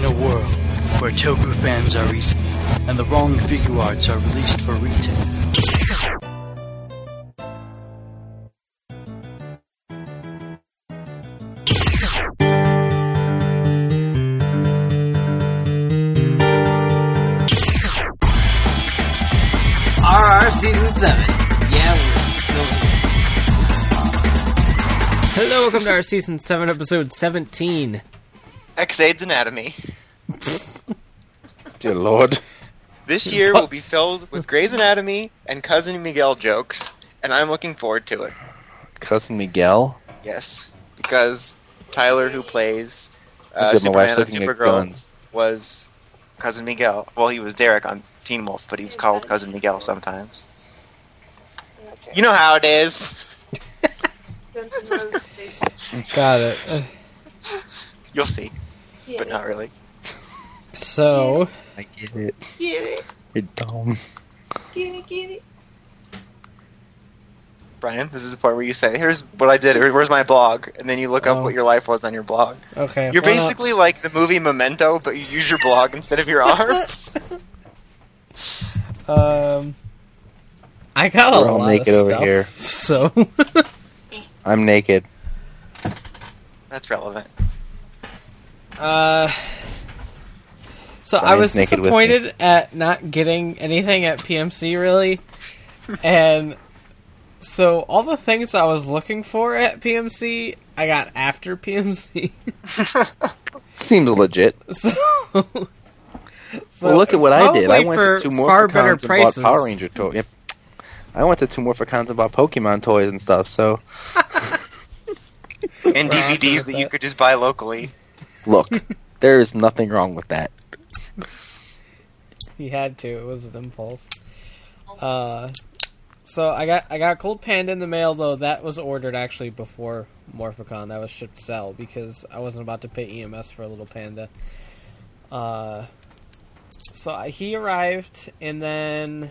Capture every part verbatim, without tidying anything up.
a world where toku fans are easy, and the wrong figure arts are released for retail. R R Season seven. Yeah, we're still here. Hello, welcome to our Season seven, Episode seventeen. X-Aid's Anatomy. Dear Lord. This year will be filled with Grey's Anatomy and Cousin Miguel jokes, and I'm looking forward to it. Cousin Miguel? Yes, because Tyler, who plays uh, Good, my wife's Superman and looking at Supergirl, guns. was Cousin Miguel. Well, he was Derek on Teen Wolf, but he was called Cousin Miguel sometimes. You know how it is. Got it. You'll see, but not really. So, I get it. Get it. You're dumb. Get it, get it. Brian, this is the part where you say, here's what I did, or where's my blog, and then you look up Oh. what your life was on your blog. okay. You're why not? basically like the movie Memento, but you use your blog instead of your arms. Um, I got a We're all lot naked of over stuff, here. so... I'm naked. That's relevant. Uh, so I Brian's was naked with me. disappointed at not getting anything at P M C, really. And so all the things I was looking for at P M C, I got after P M C. Seems legit. so, so Well, look at what I did. I probably went for to two far better Morphicons and bought prices. Power Ranger toys. Yep. I went to two Morphicons and bought Pokemon toys and stuff, so... And We're awesome D V Ds with that that. you could just buy locally. Look, there is nothing wrong with that. He had to. It was an impulse. Uh, so I got I got Cold Panda in the mail, though. That was ordered actually before Morphicon. That was shipped to sell because I wasn't about to pay E M S for a little panda. Uh, so I, he arrived, and then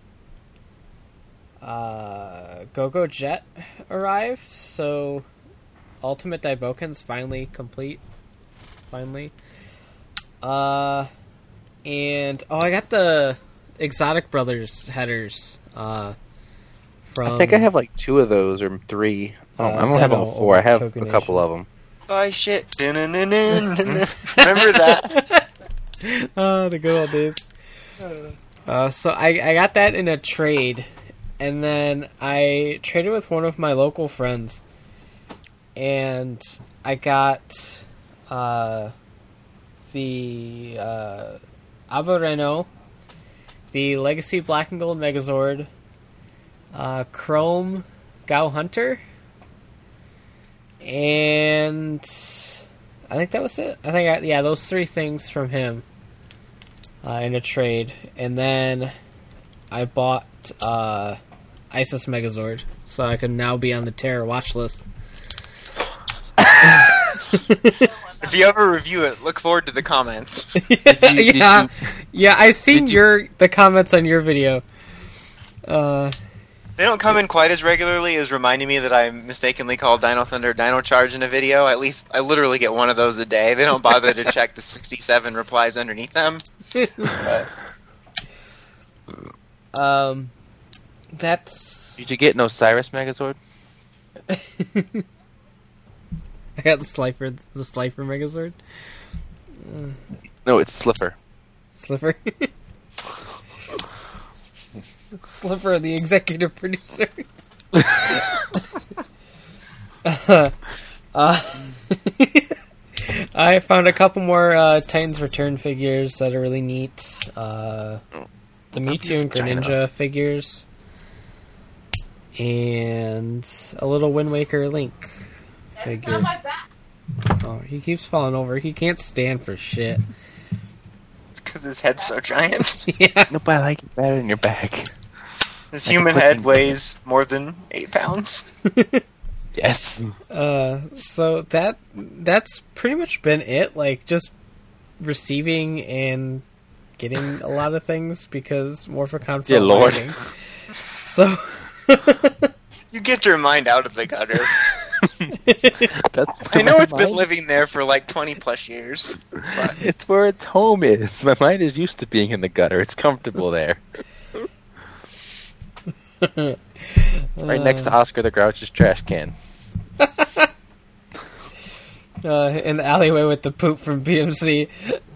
uh, Go-Go Jet arrived. So Ultimate Daiboken's finally complete. Finally. Uh... And, oh, I got the Exotic Brothers headers, uh, from... I think I have like two of those, or three. Oh, Uh, I don't have Demo all four. I have Toku a couple Nation. of them. Buy shit. Dun-dun-dun-dun. Remember that? Oh, the good old days. Uh, so I, I got that in a trade, and then I traded with one of my local friends, and I got, uh, the, uh... Abureno, the Legacy Black and Gold Megazord, uh, Chrome Gao Hunter, and I think that was it. I think, I, yeah, those three things from him uh, in a trade. And then I bought uh, Isis Megazord, so I could now be on the Terror watch list. If you ever review it, look forward to the comments. yeah, you- did yeah, you- yeah. I've seen did you- your the comments on your video. Uh, They don't come in quite as regularly as reminding me that I mistakenly called Dino Thunder Dino Charge in a video. At least I literally get one of those a day. They don't bother to check the sixty-seven replies underneath them. But um, that's. Did you get an Osiris Megazord? I got the Slifer, the Slifer Megazord. Uh, No, it's Slipper. Slipper. Slipper, the executive producer. uh, uh, I found a couple more uh, Titans Return figures that are really neat. Uh, the Mewtwo and Greninja figures. And a little Wind Waker Link figure. Oh, he keeps falling over. He can't stand for shit. it's because his head's so giant. Yeah. Nope, I like it better in your bag. His I can human put head in- weighs more than eight pounds. Yes. Uh, so that that's pretty much been it. Like just receiving and getting a lot of things because Morphicon. Dear Lord. writing. So You get your mind out of the gutter. That's I know my it's been mind- living there for like twenty plus years. But It's where its home is. My mind is used to being in the gutter. It's comfortable there. Right next to Oscar the Grouch's trash can. Uh, in the alleyway with the poop from B M C.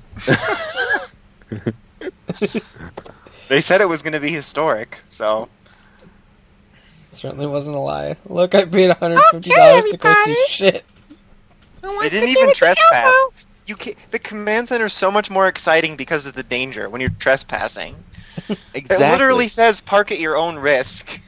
they said it was going to be historic, so Certainly wasn't a lie. Look, I paid one hundred fifty dollars Okay, to go see everybody. shit. they didn't even trespass. You can The command center is so much more exciting because of the danger when you're trespassing. Exactly. It literally says park at your own risk.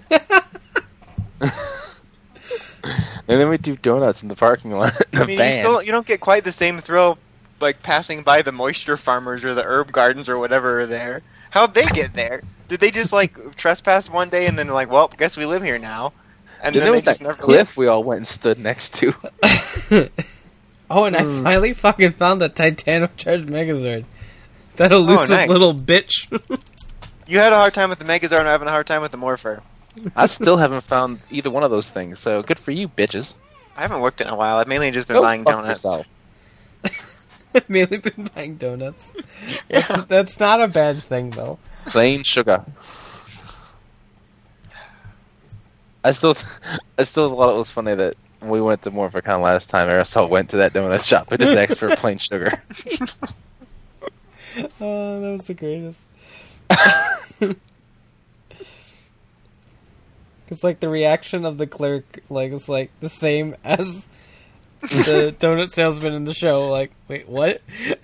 And then we do donuts in the parking lot. The I mean, you, van. still, you don't get quite the same thrill like passing by the moisture farmers or the herb gardens or whatever are there. How'd they get there? Did they just like trespass one day and then like, well, guess we live here now? And Then then there they was that just never cliff we all went and stood next to. Oh, and I Hmm. finally fucking found the Titano-charged Megazord. That elusive nice. little bitch. You had a hard time with the Megazord and I'm having a hard time with the Morpher. I still haven't found either one of those things, so good for you, bitches. I haven't looked in a while. I've mainly just been Go buying fuck donuts. yourself. I've mainly been buying donuts. Yeah. That's, that's not a bad thing, though. Plain sugar. I still, I still thought it was funny that when we went to Morphicon last time, Aerosol went to that donut shop and just asked for plain sugar. Oh, that was the greatest. Because, like, the reaction of the clerk, like, was, like, the same as the donut salesman in the show. Like, wait, what?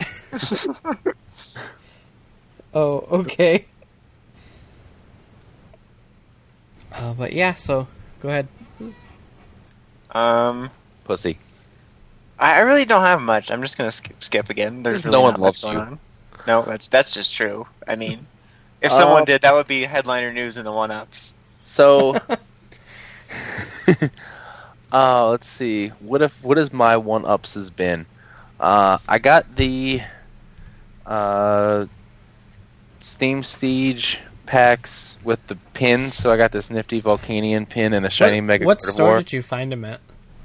Oh, okay. Uh, but yeah, so, go ahead. Um, Pussy. I, I really don't have much. I'm just gonna skip, skip again. There's really No one not loves much going you. on. No, that's that's just true. I mean, if someone Uh, did, that would be headliner news in the one-ups. So, uh, let's see. What if what has my one ups has been? Uh, I got the uh, Steam Siege packs with the pins, so I got this nifty Volcanion pin and a shiny what, Mega what God of store War. did you find him at?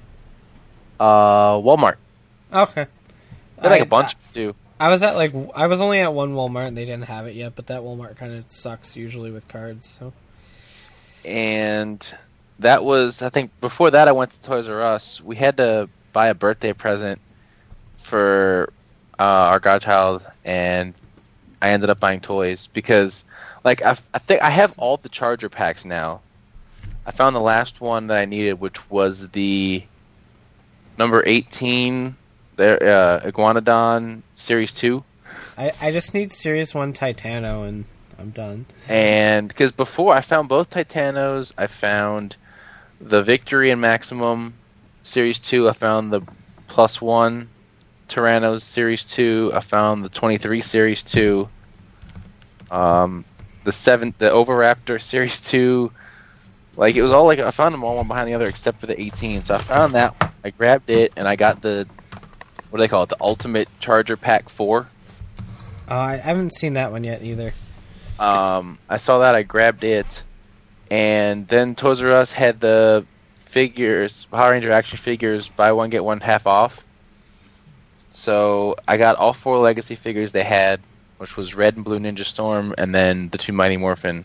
Uh, Walmart. Okay. They had like I- a bunch too. I was at like I was only at one Walmart and they didn't have it yet, but that Walmart kind of sucks usually with cards. So And that was, I think, before that I went to Toys R Us. We had to buy a birthday present for uh, our godchild, and I ended up buying toys because, like, I, I think I have all the Charger packs now. I found the last one that I needed, which was the number eighteen, the uh, Iguanodon Series two. I, I just need Series One Titano and I'm done. And because before I found both Titanos, I found the Victory and Maximum Series two, I found the Plus One Tyrannos Series two, I found the twenty-three Series two, um, the seven, the Oviraptor Series two. Like, it was all like, I found them all one behind the other except for the eighteen. So I found that one, I grabbed it, and I got the, what do they call it, the Ultimate Charger Pack four. Oh, I haven't seen that one yet either. Um, I saw that, I grabbed it, and then Toys R Us had the figures, Power Ranger action figures, buy one get one half off. So I got all four Legacy figures they had, which was Red and Blue Ninja Storm, and then the two Mighty Morphin.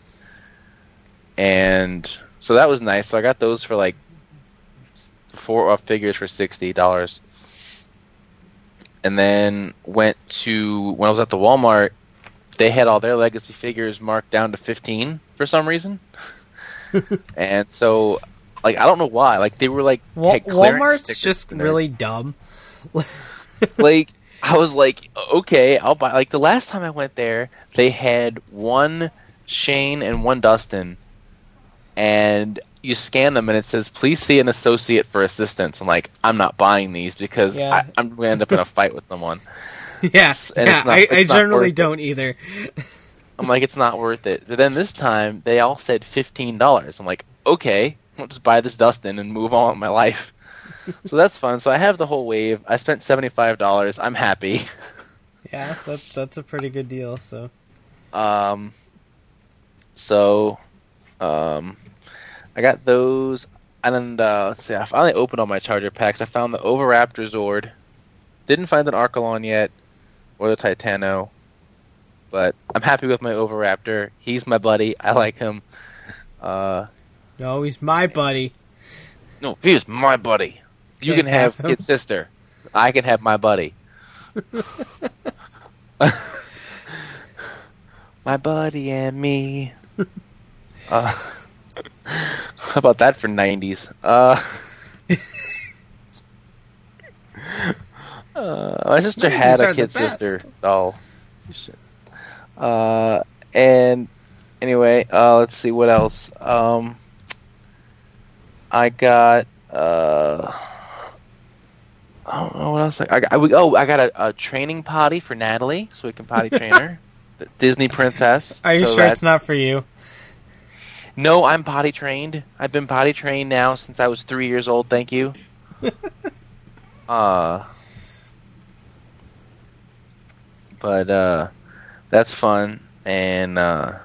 And so that was nice. So I got those for like four uh, figures for sixty dollars. And then went to, when I was at the Walmart, they had all their Legacy figures marked down to fifteen for some reason. And so, like, I don't know why. Like, they were like, Wa- had clearance Walmart's stickers just in there. really dumb. Like, I was like, okay, I'll buy. Like, the last time I went there, they had one Shane and one Dustin, and you scan them and it says, please see an associate for assistance. I'm like, I'm not buying these because Yeah. I, I'm going to end up in a fight with someone. Yeah, And yeah it's not- I, I it's not generally worth it. don't either. I'm like, it's not worth it. But then this time, they all said fifteen dollars. I'm like, okay, I'll just buy this Dustin and move on with my life. So that's fun. So I have the whole wave. I spent seventy-five dollars. I'm happy. Yeah, that's that's a pretty good deal. So Um, so, um, I got those. and uh, let's see, I finally opened all my charger packs. I found the Oviraptor Zord. Didn't find an Archelon yet, or the Titano. But I'm happy with my Oviraptor. He's my buddy. I like him. Uh, No, he's my buddy. no, he's my buddy. You Can't can have have him. Kid Sister. I can have my buddy. My buddy and me. Uh, how about that for nineties? Uh, uh, my sister nineties had are a the Kid best. Sister doll. Uh, and anyway, uh, let's see what else. Um, I got. Uh, I don't know what else. I, I, I oh, I got a, a training potty for Natalie, so we can potty train her. The Disney princess. Are you so sure that- it's not for you? No, I'm potty trained. I've been potty trained now since I was three years old. Thank you. uh, but uh, that's fun. And uh,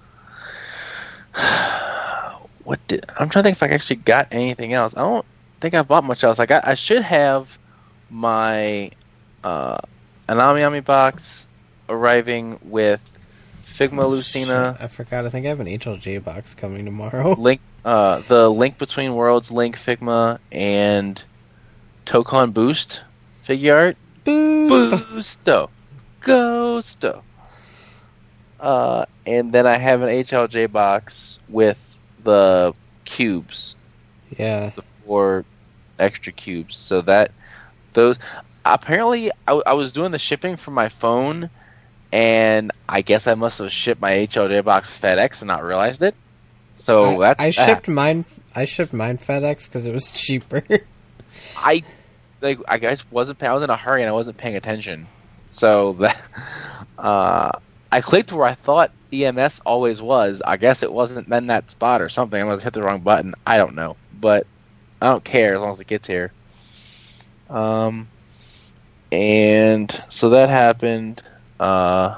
what did I'm trying to think if I actually got anything else. I don't think I bought much else. I got. I should have my uh, Anami Ami box arriving with Figma Lucina. Shit, I forgot. I think I have an H L J box coming tomorrow. Link, uh, the Link Between Worlds, Link Figma, and Tokon Boost figure art. Boost. Boosto, Ghosto. Uh, and then I have an H L J box with the cubes, Yeah. the four extra cubes. So that those apparently I, I was doing the shipping from my phone. And I guess I must have shipped my H L J box FedEx and not realized it. So I, that's I that. shipped mine. I shipped mine FedEx because it was cheaper. I like I guess wasn't I was in a hurry and I wasn't paying attention. So that uh, I clicked where I thought E M S always was. I guess it wasn't then that spot or something. I must have hit the wrong button. I don't know, but I don't care as long as it gets here. Um, and so that happened. Uh,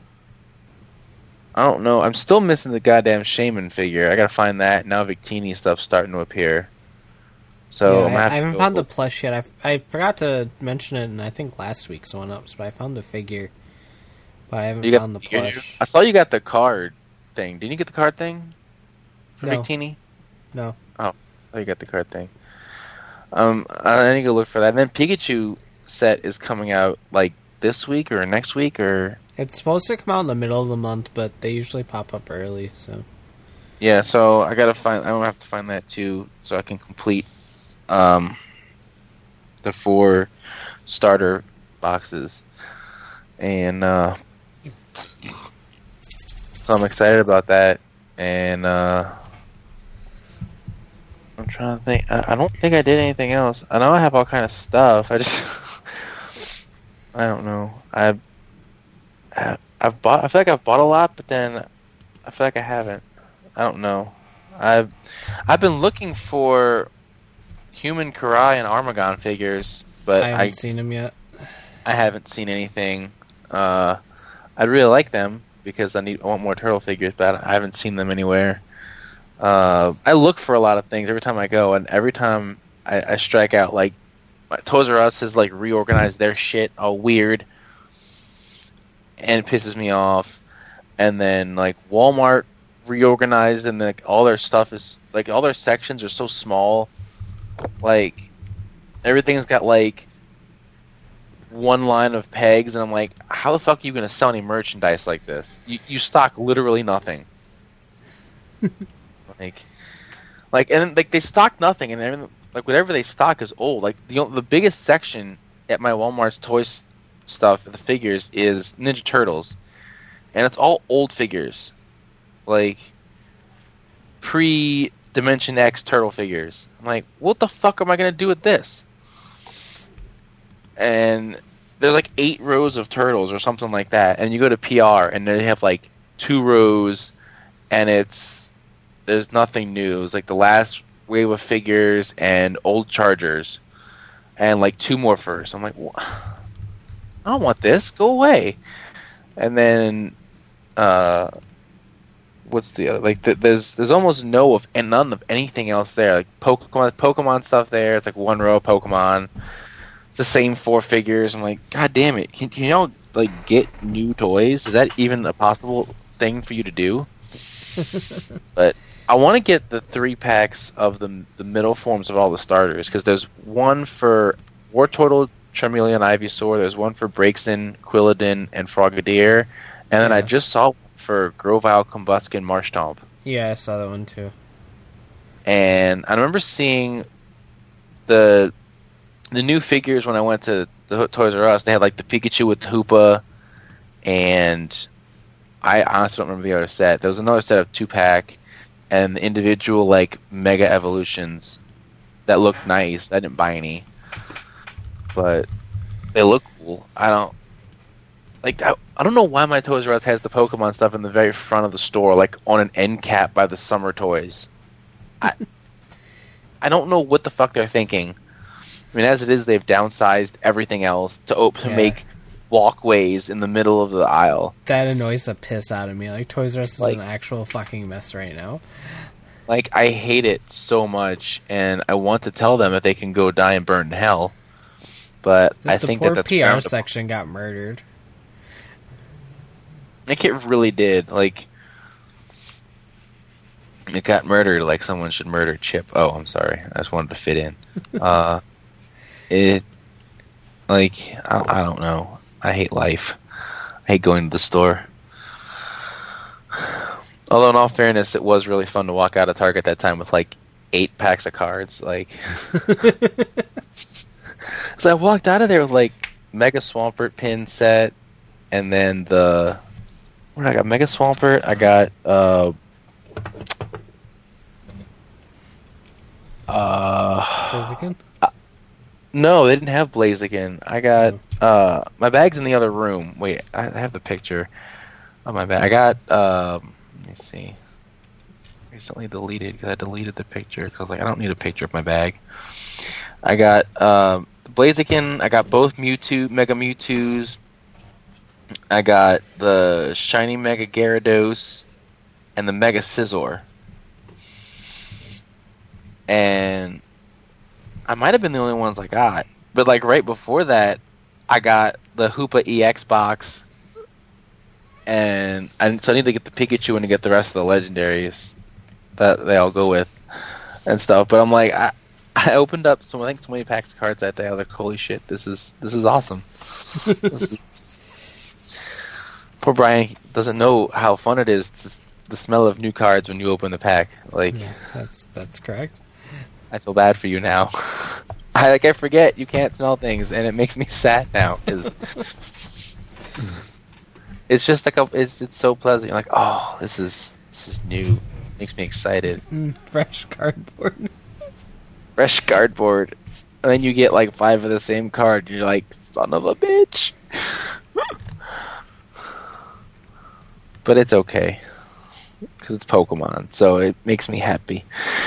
I don't know. I'm still missing the goddamn Shaman figure. I gotta find that. Now Victini stuff's starting to appear. So Yeah, I'm I, gonna have I to haven't go found the look. plush yet. I, I forgot to mention it, in I think last week's one ups, but I found the figure, but I haven't You got found the figure, you- plush. I saw you got the card thing. Didn't you get the card thing for No. Victini? No. Oh, you got the card thing. Um, I need to go look for that. And then Pikachu set is coming out like this week or next week or It's supposed to come out in the middle of the month, but they usually pop up early. So yeah. So I gotta find. I'm gonna have to find that too, so I can complete um the four starter boxes. And uh, so I'm excited about that. And uh, I'm trying to think. I, I don't think I did anything else. I know I have all kind of stuff. I just I don't know. I I've bought. I feel like I've bought a lot, but then I feel like I haven't. I don't know. I've I've been looking for Human Karai and Armagon figures, but I haven't I seen them yet. I haven't seen anything. Uh, I'd really like them because I need I want more turtle figures, but I haven't seen them anywhere. Uh, I look for a lot of things every time I go, and every time I, I strike out, like Toys R Us has like reorganized their shit all weird, and it pisses me off. And then like Walmart reorganized, and like all their stuff is like all their sections are so small. Like everything's got like one line of pegs, and I'm like, how the fuck are you gonna sell any merchandise like this? You you stock literally nothing. like, like, and like they stock nothing, and everything, like whatever they stock is old. Like the the biggest section at my Walmart's toys stuff, the figures, is Ninja Turtles, and it's all old figures, like pre Dimension X turtle figures. I'm like, what the fuck am I gonna do with this? And there's like eight rows of turtles or something like that, and you go to P R and they have like two rows, and it's there's nothing new. It's like the last wave of figures and old Chargers, and like two more first. I'm like, what? I don't want this. Go away. And then uh, what's the other, like th- there's there's almost no of and none of anything else there. Like Pokemon Pokemon stuff there. It's like one row of Pokemon. It's the same four figures. I'm like, God damn it! Can, can y'all like get new toys? Is that even a possible thing for you to do? But I want to get the three packs of the the middle forms of all the starters because there's one for Wartortle, Charmeleon, Ivysaur. There's one for Braixen, Quilladin, and Frogadier, and then Yeah. I just saw for Grovyle, Combusken, Marshtomp. Yeah, I saw that one too. And I remember seeing the the new figures when I went to the Toys R Us. They had like the Pikachu with Hoopa, and I honestly don't remember the other set. There was another set of two pack, and the individual like Mega Evolutions that looked nice. I didn't buy any, but they look cool. I don't like. I, I don't know why my Toys R Us has the Pokemon stuff in the very front of the store, like on an end cap by the Summer Toys. I I don't know what the fuck they're thinking. I mean, as it is, they've downsized everything else to op- to Yeah. make walkways in the middle of the aisle. That annoys the piss out of me. Like, Toys R Us is Like- an actual fucking mess right now. Like, I hate it so much, and I want to tell them that they can go die and burn in hell. But The, I the think poor that that's P R frowned upon. section got murdered. Like, it really did. Like, it got murdered like someone should murder Chip. Oh, I'm sorry. I just wanted to fit in. uh, it, like, I, I don't know. I hate life. I hate going to the store. Although, in all fairness, it was really fun to walk out of Target that time with, like, eight packs of cards. Like, so I walked out of there with, like, Mega Swampert pin set, and then the... What did I got? Mega Swampert. I got, uh... Uh... Blaziken? No, they didn't have Blaziken. I got uh my bag's in the other room. Wait, I I have the picture of my bag. I got um let me see. Recently deleted because I deleted the picture because like I don't need a picture of my bag. I got um Blaziken. I got both Mewtwo, Mega Mewtwo's. I got the shiny Mega Gyarados and the Mega Scizor. And I might have been the only ones I got, but like right before that, I got the Hoopa E X box, and I, so I need to get the Pikachu and to get the rest of the legendaries that they all go with and stuff. But I'm like, I, I opened up so I think so many packs of cards that day. I was like, holy shit, this is this is awesome. This is... Poor Brian doesn't know how fun it is to, the smell of new cards when you open the pack. Like, Yeah, that's that's correct. I feel bad for you now. I like I forget you can't smell things, and it makes me sad now because it's just like a, it's it's so pleasant. You're like, oh, this is this is new. It makes me excited. Mm, fresh cardboard. Fresh cardboard, and then you get like five of the same card. And you're like, son of a bitch. But it's okay because it's Pokemon, so it makes me happy.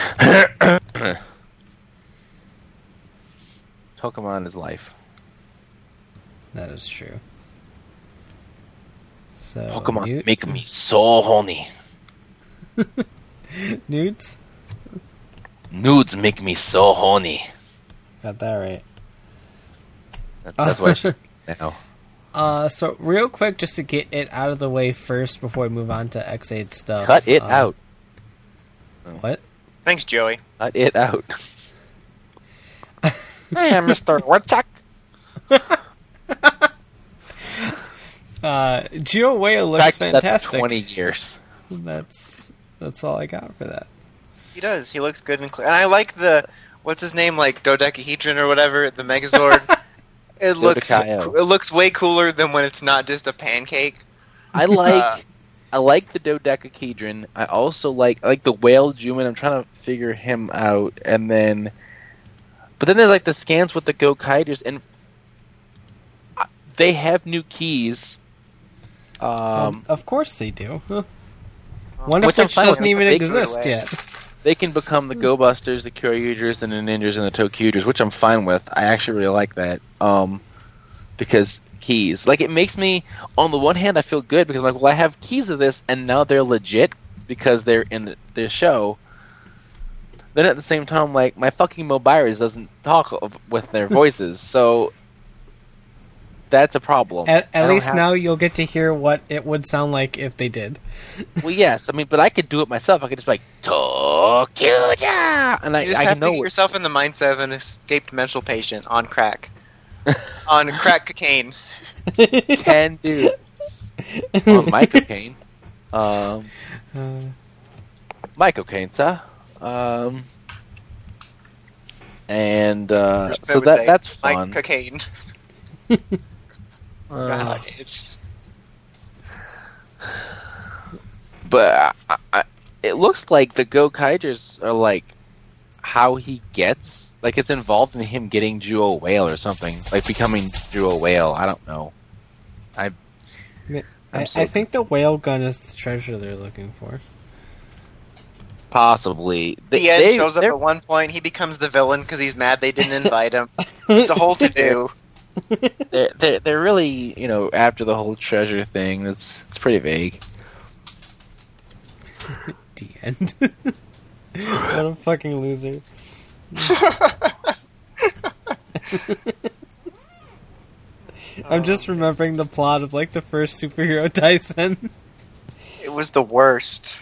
Pokemon is life. That is true. So Pokemon Newt? make me so horny. Newts? Nudes make me so horny. Got that right. That, that's why she now. Uh, so real quick, just to get it out of the way first before we move on to X eight stuff. Cut it um, out. What? Thanks, Joey. Cut it out. Hey, Mister Woodchuck. Uh, Geo Whale looks Back to that fantastic. Twenty years. That's that's all I got for that. He does. He looks good and clear. And I like the what's his name, like dodecahedron or whatever, the Megazord. It looks Dodecaio. it looks way cooler than when it's not just a pancake. I like Uh, I like the dodecahedron. I also like I like the whale Juman. I'm trying to figure him out, and then, but then there's like the scans with the Go-Kiters, and I- they have new keys. Um, Um, of course they do. Huh. One of Which I'm which fine with. doesn't even They threw it exist away. yet. they can become the Go Busters, the Kyryuters, and the Ninjas and the Tokyuters, which I'm fine with. I actually really like that. Um, because keys, like, it makes me, on the one hand, I feel good because I'm like, well, I have keys of this, and now they're legit. because they're in the, the show. Then at the same time, like, my fucking Mobiris doesn't talk with their voices, so that's a problem. At, I at don't least have- now you'll get to hear what it would sound like if they did. Well, yes, I mean, but I could do it myself. I could just be like, Tokyo-ja! And I, You just I have can to know get it. yourself in the mindset of an escaped mental patient on crack. on crack cocaine. Can do. On my cocaine. Um, Uh, my cocaine, sir. Um, and, uh, I so would that say, that's Mike fun. cocaine. Uh, God, it's but I, I, it looks like the Go-Kaijers are like how he gets, like it's involved in him getting Jewel Whale or something, like becoming Jewel Whale. I don't know. I I, so- I think the whale gun is the treasure they're looking for. possibly. the end They- shows up they're- at one point. He becomes the villain because he's mad they didn't invite him. It's a whole to do. they're, they're, they're really, you know, after the whole treasure thing. It's it's pretty vague. The end. What a fucking loser. I'm just remembering the plot of like the first superhero Tyson. It was the worst.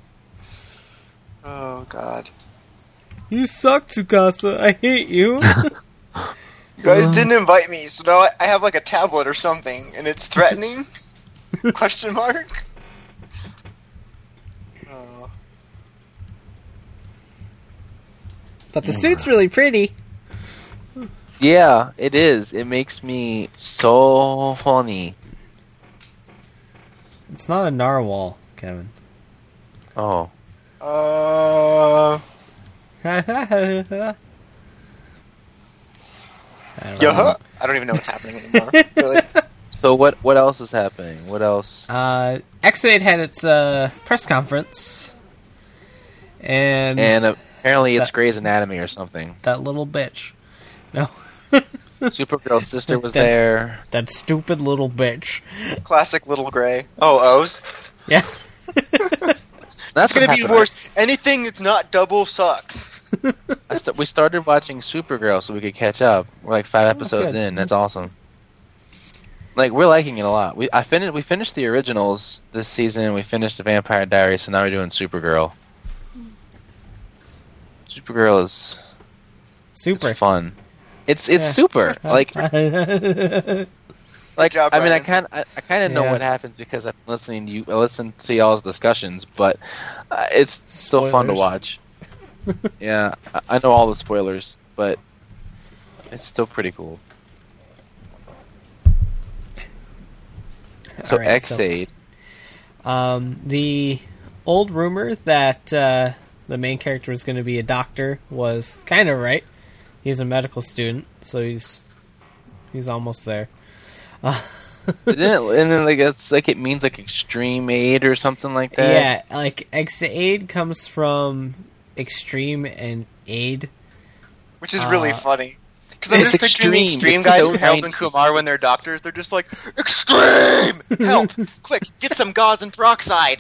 Oh god. You suck, Tsukasa. I hate you. You guys didn't invite me, so now I- I have like a tablet or something, and it's threatening? Question mark? Oh. But the suit's really pretty. Yeah, it is. It makes me so funny. It's not a narwhal, Kevin. Oh. Uh. I don't Yeah. know. I don't even know what's happening anymore. Really. So what what else is happening? What else? Uh, X eight had its uh, press conference, and, And apparently it's That- Grey's Anatomy or something. that little bitch. No. Supergirl's sister was That- there. That stupid little bitch. Classic Little Gray. Oh, O's. Yeah. That's It's gonna what be happened. worse. Anything that's not double sucks. I st- we started watching Supergirl so we could catch up. We're like five episodes good. in. That's awesome. Like we're liking it a lot. We I finished we finished the originals this season. We finished the Vampire Diaries, so now we're doing Supergirl. Supergirl is Super. it's fun. It's it's Yeah. super. Like like job, I mean I Ryan. kind I, I kind of know Yeah. what happens because I'm listening to you. I listen to y'all's discussions, but uh, it's still fun to Spoilers. watch. Yeah, I, I know all the spoilers, but it's still pretty cool. So Alright, so- X-Aid. Um, the old rumor that uh, the main character was going to be a doctor was kind of right. He's a medical student, so he's he's almost there. Uh, Didn't it, and then like it's like it means like extreme aid or something like that. yeah, like X-Aid comes from extreme and aid. Which is really Uh, funny. Because I'm it's just picturing the extreme. extreme It's guys so from Harold and nineties. Kumar when they're doctors. They're just like, extreme! Help! Quick, get some gauze and peroxide!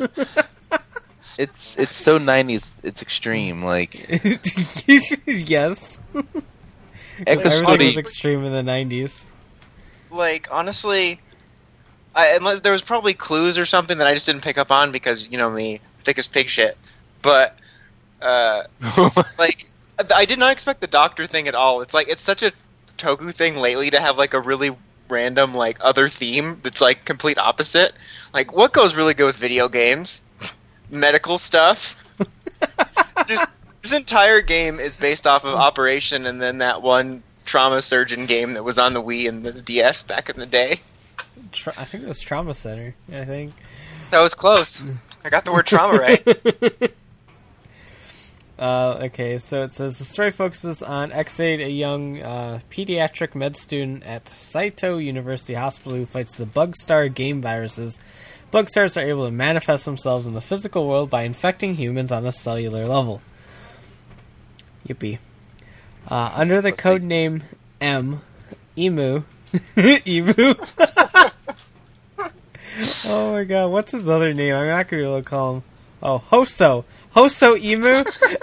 It's it's so nineties. It's extreme. Like Yes. Extra Everything was Study. extreme in the nineties. Like, honestly, I, unless there was probably clues or something that I just didn't pick up on because, you know me, thick as pig shit. But, uh, like, I did not expect the doctor thing at all. It's like, it's such a Toku thing lately to have, like, a really random, like, other theme that's, like, complete opposite. Like, what goes really good with video games? Medical stuff. Just, this entire game is based off of Operation and then that one trauma surgeon game that was on the Wii and the D S back in the day. Tra- I think it was Trauma Center. I think. That was close. I got the word trauma right. Uh, okay, so it says the story focuses on X-Aid, a young uh, pediatric med student at Saito University Hospital who fights the Bugstar game viruses. Bugstars are able to manifest themselves in the physical world by infecting humans on a cellular level. Yippee. Uh, under the Let's code see. name M, Emu. Emu? Oh my god, what's his other name? I'm not going to be able to call him. Oh, Hoso. Hoso Emu.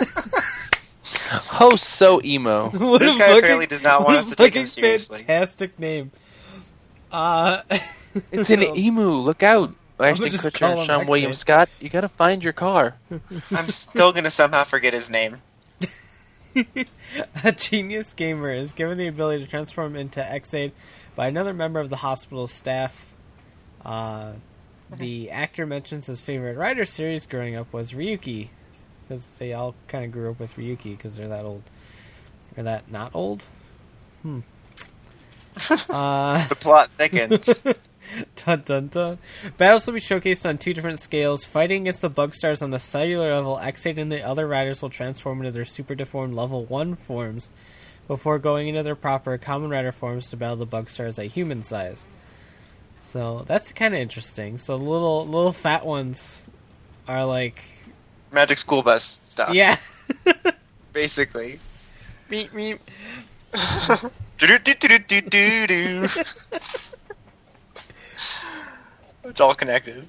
Oh, so emo. What This a guy fucking- apparently does not want what us a to take him fucking seriously. Fantastic name. Uh, It's an emu. Look out. Ashton just Kutcher call and him Sean William X-Aid. Scott, you gotta find your car. I'm still gonna somehow forget his name. A genius gamer is given the ability to transform into X-Aid by another member of the hospital's staff. Uh, the actor mentions his favorite Rider series growing up was Ryuki, because they all kind of grew up with Ryuki because they're that old. Or that not old? Hmm. uh, The plot thickens. dun dun dun. Battles will be showcased on two different scales. Fighting against the bug stars on the cellular level, X-Aid and the other riders will transform into their super deformed level one forms before going into their proper common rider forms to battle the bug stars at human size. So that's kind of interesting. So the little little fat ones are like, Magic School Bus stuff. yeah. Basically. Meep, meep. Do-do-do-do-do-do-do. It's all connected.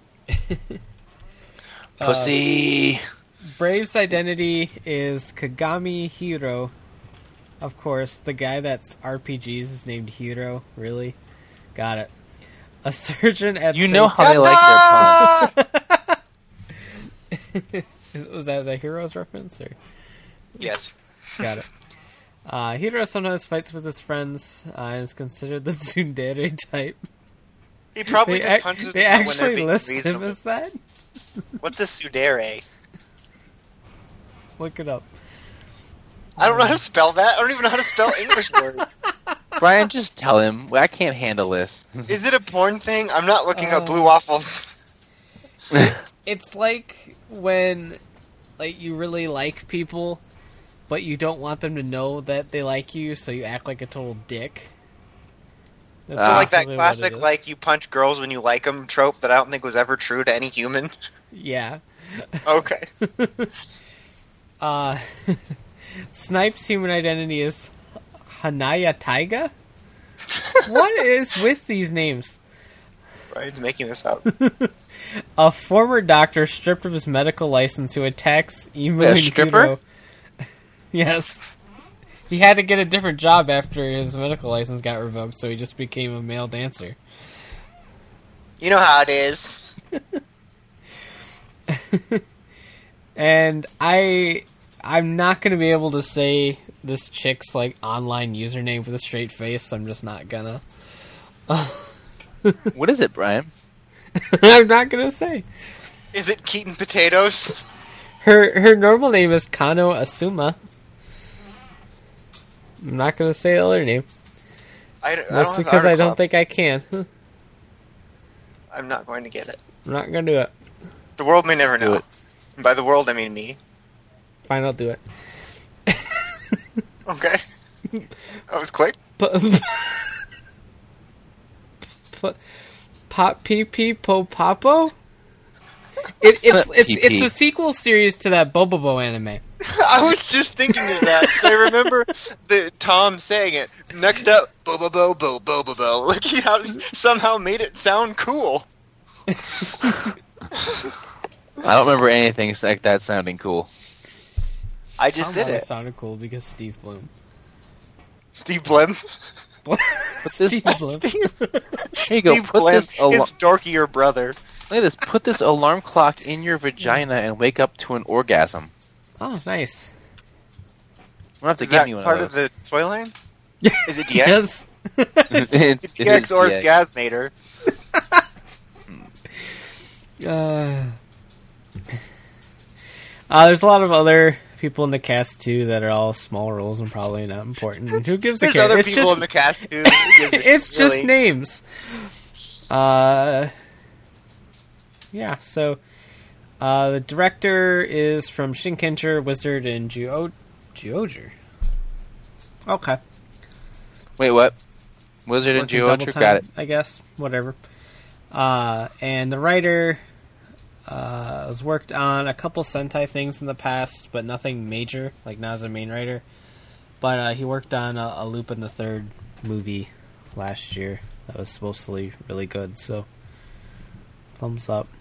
Pussy. Brave's identity is Kagami Hiro. Of course, the guy that's R P Gs is named Hiro. Really? Got it. A surgeon at You Saint- know how they like their puns. Is- Was that a Heroes reference? Or? Yes. Got it. Uh, Hiro sometimes fights with his friends uh, and is considered the tsundere type. He probably They, just ac- punches they them when they're actually being list him reasonable. as that? What's a tsundere? Look it up. I don't know how to spell that. I don't even know how to spell English words. Brian, just tell him. I can't handle this. Is it a porn thing? I'm not looking Uh, up blue waffles. It's like when like you really like people, but you don't want them to know that they like you, so you act like a total dick. That's So like that basically what it classic, is. like you punch girls when you like them trope that I don't think was ever true to any human. Yeah. Okay. Uh, Snipe's human identity is Hanaya Taiga? What is with these names? Brian's making this up. A former doctor stripped of his medical license who attacks Emu Wait, a and stripper? Hiro. Yes. He had to get a different job after his medical license got revoked, so he just became a male dancer. You know how it is. And I I'm not going to be able to say this chick's like online username with a straight face, so I'm just not gonna. What is it, Brian? I'm not going to say. Is it Keaton Potatoes? Her her normal name is Kano Asuma. I'm not going to say the other name. I, don't- I don't That's have the because I article don't up. think I can. I'm I'm not going to get it. not going to do it. The world may never Do know. it. And by the world, I mean me. Fine, I'll do it. Okay. That was quick. But, but Pop Pee Pee Po Popo? It, it's it's Pee it's Pee. a sequel series to that Bobobo anime. I was just thinking of that. I remember the Tom saying it. Next up, bo bo bo bo bo bo bo. Like he has- somehow made it sound cool. I don't remember anything like that sounding cool. I just Tom did always it. sounded cool because Steve Bloom. Steve Blim. this- Steve Bloom. Here you go. Steve Put Blim. this alarm. It's dorkier brother. Look at this. Put this alarm clock in your vagina and wake up to an orgasm. Oh, nice. I'm gonna have to Is give that you one part of of those. the toy line? Is it D X? Yes. it's, It's it D X is or D X. Gasmator. Uh, uh, there's a lot of other people in the cast too that are all small roles and probably not important. Who gives a There's care? other It's people just, in the cast too. Who gives a it's shit, just really? names. Uh, yeah. So, uh, the director is from Shinkenger, Wizard, and Geo Geoger. Okay. Wait, what? Wizard and Working double Geometry? time, Got it. I guess. Whatever. Uh, and the writer uh, has worked on a couple Sentai things in the past, but nothing major, like not as a main writer. But uh, he worked on a, a Lupin the Third movie last year that was supposedly really good, so thumbs up.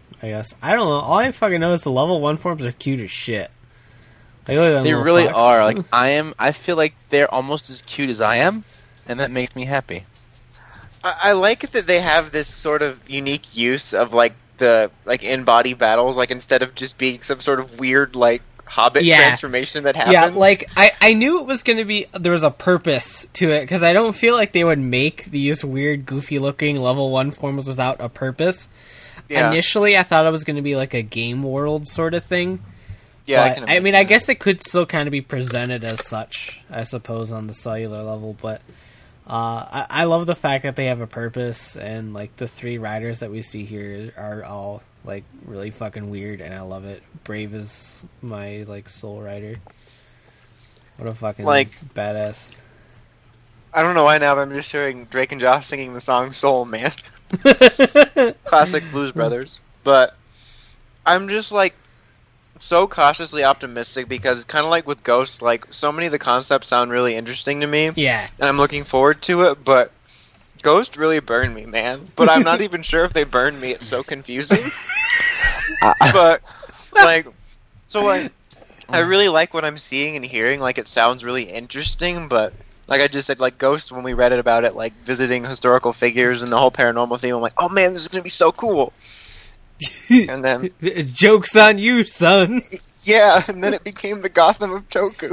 I guess. I don't know. All I fucking know is the level one forms are cute as shit. Like, look at them They little really fucks. are. Like I am. I feel like they're almost as cute as I am, and that makes me happy. I, I like it that they have this sort of unique use of like the like in-body battles. Like instead of just being some sort of weird like Hobbit Yeah. transformation that happens. Yeah, like, I, I knew it was going to be, there was a purpose to it, because I don't feel like they would make these weird, goofy-looking level one forms without a purpose. Yeah. Initially, I thought it was going to be like a game world sort of thing. yeah, But, I, can I, mean, imagine I that. guess it could still kind of be presented as such, I suppose, on the cellular level, but uh, I, I love the fact that they have a purpose, and, like, the three riders that we see here are all, like, really fucking weird, and I love it. Brave is my, like, soul rider. What a fucking, Like- badass. I don't know why now, but I'm just hearing Drake and Josh singing the song "Soul Man," classic Blues Brothers. But I'm just like so cautiously optimistic because kind of like with Ghost, like so many of the concepts sound really interesting to me, Yeah. and I'm looking forward to it. But Ghost really burned me, man. But I'm not even sure if they burned me. It's so confusing. But like, so like, I really like what I'm seeing and hearing. Like, it sounds really interesting, but. Like I just said, like Ghost, when we read it about it, like visiting historical figures and the whole paranormal theme, I'm like, oh man, this is gonna be so cool. And then, Joke's on you, son. yeah, and then it became the Gotham of Toku.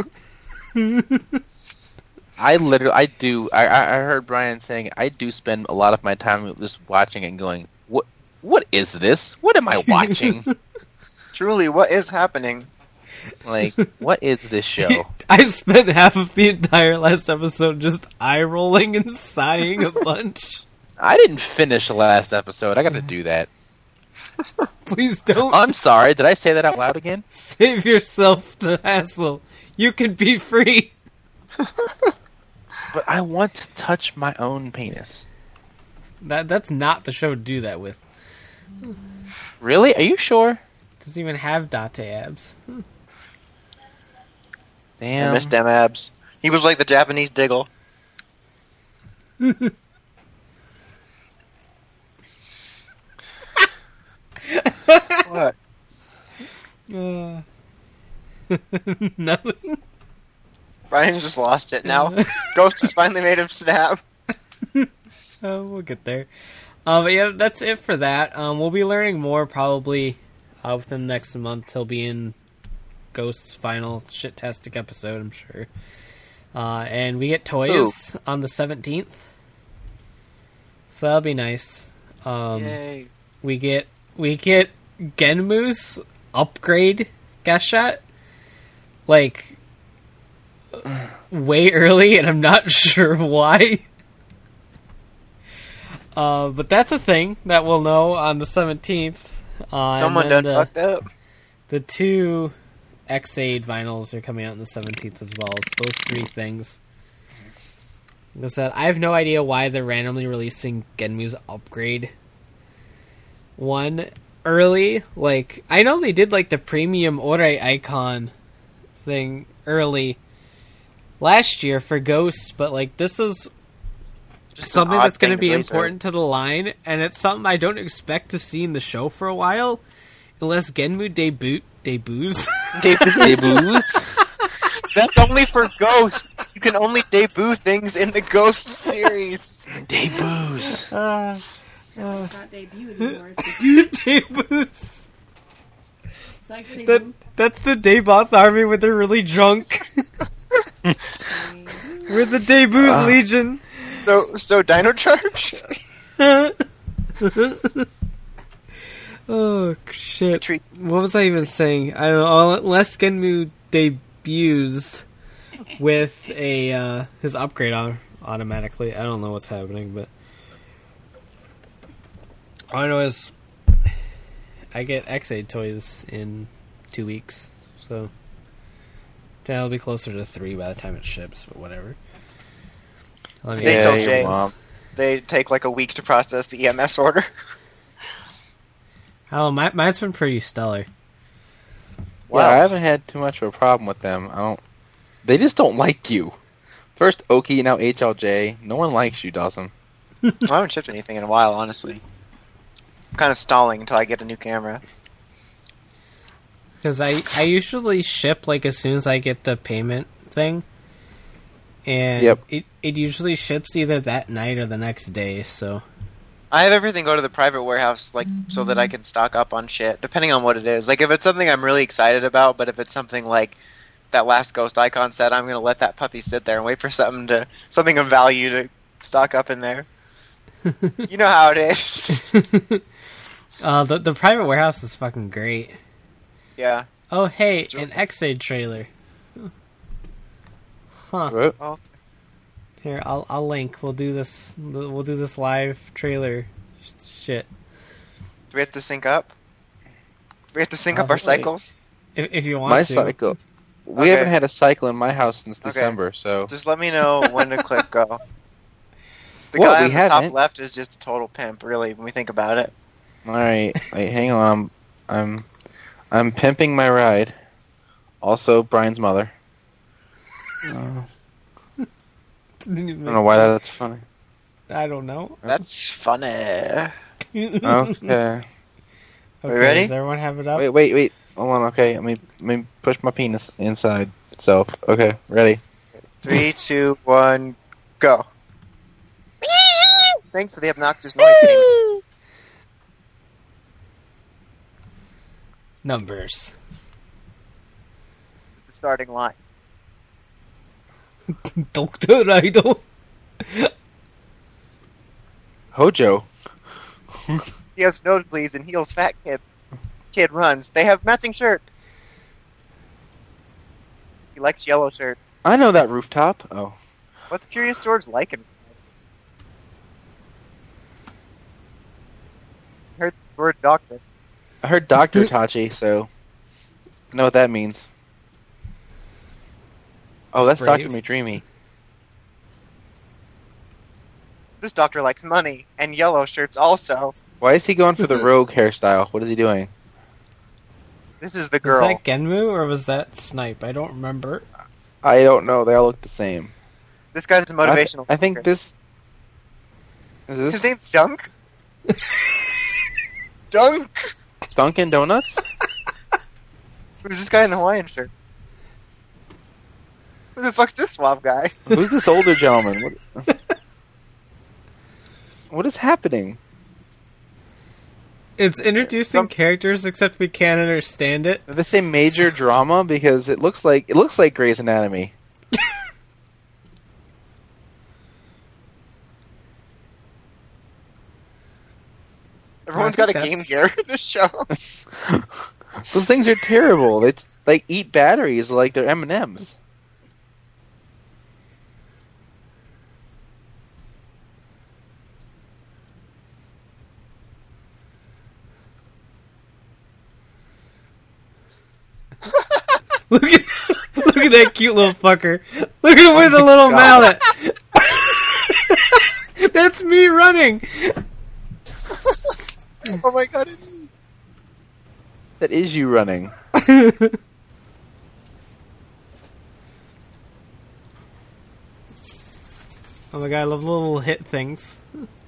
I literally, I do. I, I I heard Brian saying I do spend a lot of my time just watching it and going, what What is this? What am I watching? Truly, what is happening? Like, what is this show? I spent half of the entire last episode just eye rolling and sighing a bunch. I didn't finish the last episode. I got to do that. Please don't I'm sorry. Did I say that out loud again? save yourself the hassle. You can be free. But I want to touch my own penis. That that's not the show to do that with. Really? Are you sure? Doesn't even have Date abs. I Damn. missed them abs. He was like the Japanese Diggle. What? Uh, nothing. Brian just lost it now. Ghost has finally made him snap. Oh, we'll get there. Um, but yeah, that's it for that. Um, we'll be learning more probably uh, within the next month. He'll be in Ghost's final shit-tastic episode, I'm sure. Uh, and we get toys on the seventeenth. So that'll be nice. Um, Yay. we get we get Genmu's upgrade guest shot. Like, way early, and I'm not sure why. Uh, but that's a thing that we'll know on the seventeenth. Uh, Someone and then done the, fucked up. The two X-Aid vinyls are coming out on the seventeenth as well. So those three things. Like I said, I have no idea why they're randomly releasing Genmu's upgrade one early. Like, I know they did like the premium Ore icon thing early last year for Ghosts, but like this is Just an something odd that's going to thing be blaze important to the line, and it's something I don't expect to see in the show for a while, unless Genmu debut debuts. Debuts? That's only for Ghost. You can only debut things in the Ghost series. Debuts. uh, It's not debut anymore. It's, debuts. it's like saying That that's the Daboth army when they're really drunk. We're the Debuts Uh. Legion. So, so Dino Charge? Oh shit! Treat- What was I even saying? I don't know. Unless Genmu debuts with a uh, his upgrade on automatically. I don't know what's happening, but all I know is I get X-Aid toys in two weeks, so that'll be closer to three by the time it ships. But whatever. Let me- They Yeah, tell your James mom. they take like a week to process the E M S order. Oh, my, mine's been pretty stellar. Wow, I haven't had too much of a problem with them. I don't. They just don't like you. First Oki, now H L J. No one likes you, Dawson. I haven't shipped anything in a while, honestly. kind of stalling until I get a new camera. Because I, I usually ship like as soon as I get the payment thing. And Yep. it, it usually ships either that night or the next day, so... I have everything go to the private warehouse, like, so that I can stock up on shit, depending on what it is. Like, if it's something I'm really excited about, but if it's something like that last Ghost Icon set, I'm gonna let that puppy sit there and wait for something to something of value to stock up in there. You know how it is. uh, the, the private warehouse is fucking great. Yeah. Oh, hey, an X-Aid trailer. Huh. What? Oh, Here, I'll I'll link. We'll do this. We'll do this live trailer shit. do we have to sync up? Do we have to sync up our Probably. cycles? If, if you want My to. cycle. We Okay. haven't had a cycle in my house since Okay. December, so Just let me know when to click go. The Well, guy we on the top haven't. left is just a total pimp, really, when we think about it. all right. Wait, hang on. I'm, I'm I'm pimping my ride. Also, Brian's mother. Uh, I don't know why that's funny. I don't know. That's funny. Okay. Okay, ready? Does everyone have it up? Wait, wait, wait. Hold on. Okay, let me let me push my penis inside itself. Okay, ready. Three, two, one, go. Thanks for the obnoxious noise. King. Numbers. The starting line. Doctor Raido. Hojo. He has nosebleeds and heals fat kids. Kid runs. They have matching shirts. He likes yellow shirts. I know that rooftop. Oh, What's Curious George like him? Heard the word doctor. I heard Doctor Itachi, so I know what that means. Oh, that's Brave. Doctor McDreamy. This doctor likes money and yellow shirts also. Why is he going for the rogue hairstyle? What is he doing? This is the Was girl. that Genmu or was that Snipe? I don't remember. I don't know. They all look the same. This guy's a I, th- motivational. I think speaker. this. Is this His name's Dunk. Dunk. Dunkin' Donuts? Who's this guy in the Hawaiian shirt? Who the fuck's this swab guy? Who's this older gentleman? What, what is happening? It's introducing Some- characters, except we can't understand it. Did they say major drama? Because it looks like it looks like Grey's Anatomy. Everyone's I got a think Game that's- Gear in this show. Those things are terrible. They like eat batteries like they're M and M's. Look at look at that cute little fucker. Look at him with a little God. mallet. That's me running. Oh my god. It's... That is you running. Oh my god, I love little hit things.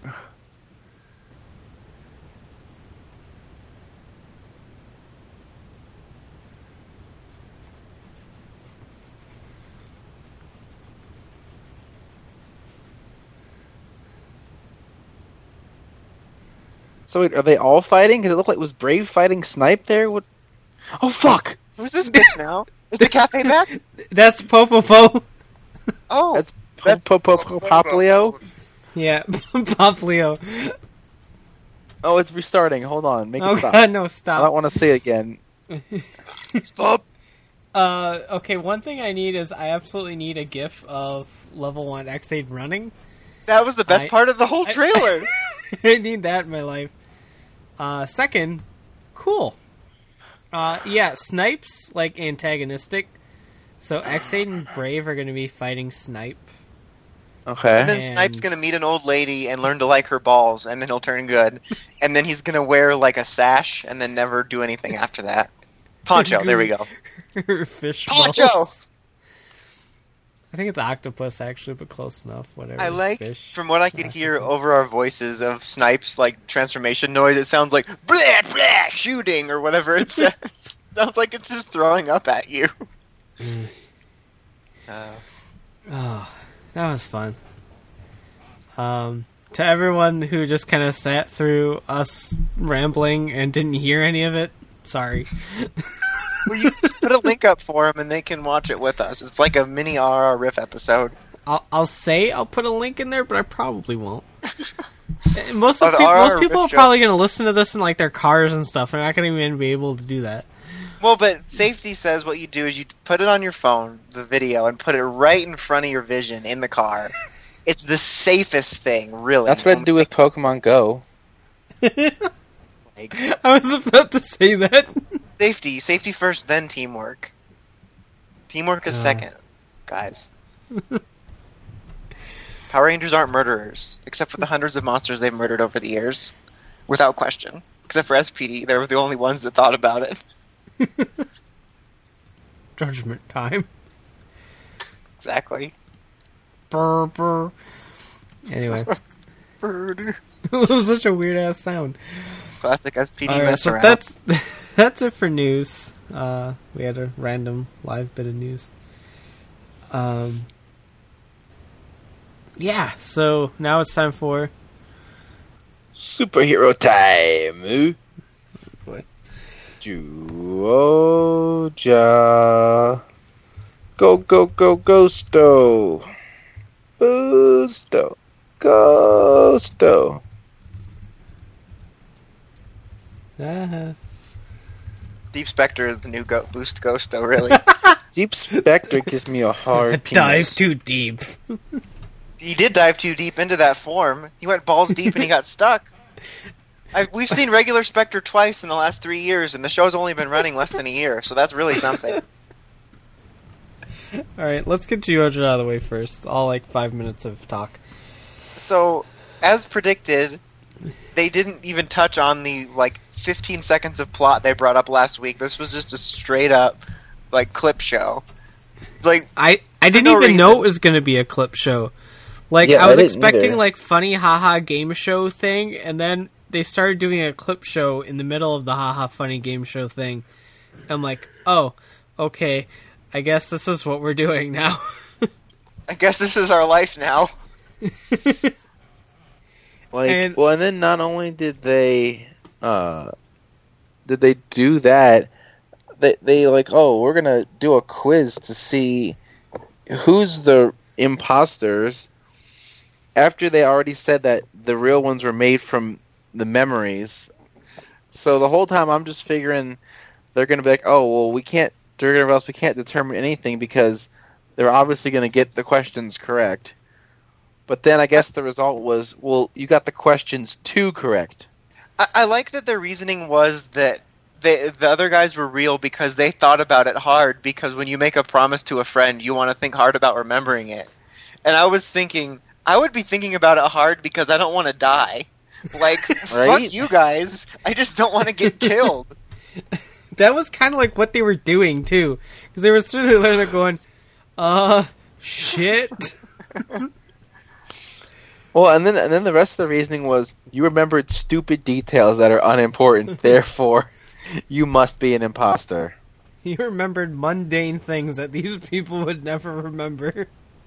So wait, are they all fighting? Because it looked like was Brave fighting Snipe there. What? Oh fuck! Who's this bitch now? Is the cafe back? That's Popopo. Oh, That's That's- Po Po Po Poplio. Yeah, Poplio. Oh, it's restarting. Hold on, make Oh it stop. god, no, I stop. don't want to say it again. Stop. Uh, okay, one thing I need is I absolutely need a GIF of level one X-Aid running. that was the best I- part of the whole I- trailer. I need that in my life. Uh, second, cool. Uh, yeah, Snipe's, like, antagonistic. So X-Aid and Brave are going to be fighting Snipe. Okay. And then And- Snipe's gonna meet an old lady and learn to like her balls, and then he'll turn good. And then he's gonna wear like a sash, and then never do anything after that. Poncho, there we go. Fish Poncho! balls. I think it's octopus actually, but close enough. Whatever. I like, Fish. from what I could hear over our voices of Snipe's like transformation noise, it sounds like blah blah shooting or whatever it says. Sounds like it's just throwing up at you. Mm. Uh, Oh, that was fun. Um, to everyone who just kind of sat through us rambling and didn't hear any of it, sorry. well, you just put a link up for them and they can watch it with us. It's like a mini R R Riff episode. I'll, I'll say I'll put a link in there, but I probably won't. most Oh, of the peop- R R most people Riff are show. probably going to listen to this in like their cars and stuff. They're not going to even be able to do that. Well, but safety says what you do is you put it on your phone, the video, and put it right in front of your vision in the car. It's the safest thing, really. That's what I do with Pokemon Go. Like, I was about to say that. safety, safety first, then teamwork. Teamwork is Uh. second, guys. Power Rangers aren't murderers, except for the hundreds of monsters they've murdered over the years, without question. Except for S P D, they were the only ones that thought about it. Judgment time. Exactly. Brr, brr. Anyway, Bird. it was such a weird ass sound. Classic S P D All right, mess so around. that's that's it for news. Uh, we had a random live bit of news. Um, yeah. So now it's time for Superhero time. What? Juoja. Go, go, go, Ghosto. Boosto. Ghosto. uh, Deep Spectre is the new go- Boost Ghosto, really. Deep Spectre gives me a hard dive penis. too deep. He did dive too deep into that form. He went balls deep and he got stuck. I, we've seen regular Spectre twice in the last three years, and the show's only been running less than a year, so that's really something. All right, let's get Georgia out of the way first. All like five minutes of talk. So, as predicted, they didn't even touch on the like fifteen seconds of plot they brought up last week. This was just a straight up like clip show. Like I I didn't no even reason. know it was gonna be a clip show. Like Yeah, I was I didn't expecting either. like funny haha game show thing, and then they started doing a clip show in the middle of the haha funny game show thing. I'm like, oh, okay. I guess this is what we're doing now. I guess this is our life now. Like, And- well, and then not only did they, uh, did they do that, they they like, oh, we're gonna do a quiz to see who's the imposters. After they already said that the real ones were made from the memories, so the whole time I'm just figuring they're gonna be like, oh, well, we can't, they're gonna else we can't determine anything because they're obviously gonna get the questions correct. But then I guess the result was, well, you got the questions too correct. I, I like that their reasoning was that they, the other guys were real because they thought about it hard, because when you make a promise to a friend, you want to think hard about remembering it. And I was thinking, I would be thinking about it hard because I don't want to die. Like, Right? fuck you guys. I just don't want to get killed. That was kind of like what they were doing too, because they were sitting there going, uh, shit. Well, and then and then the rest of the reasoning was, you remembered stupid details that are unimportant, therefore you must be an imposter. You remembered mundane things that these people would never remember.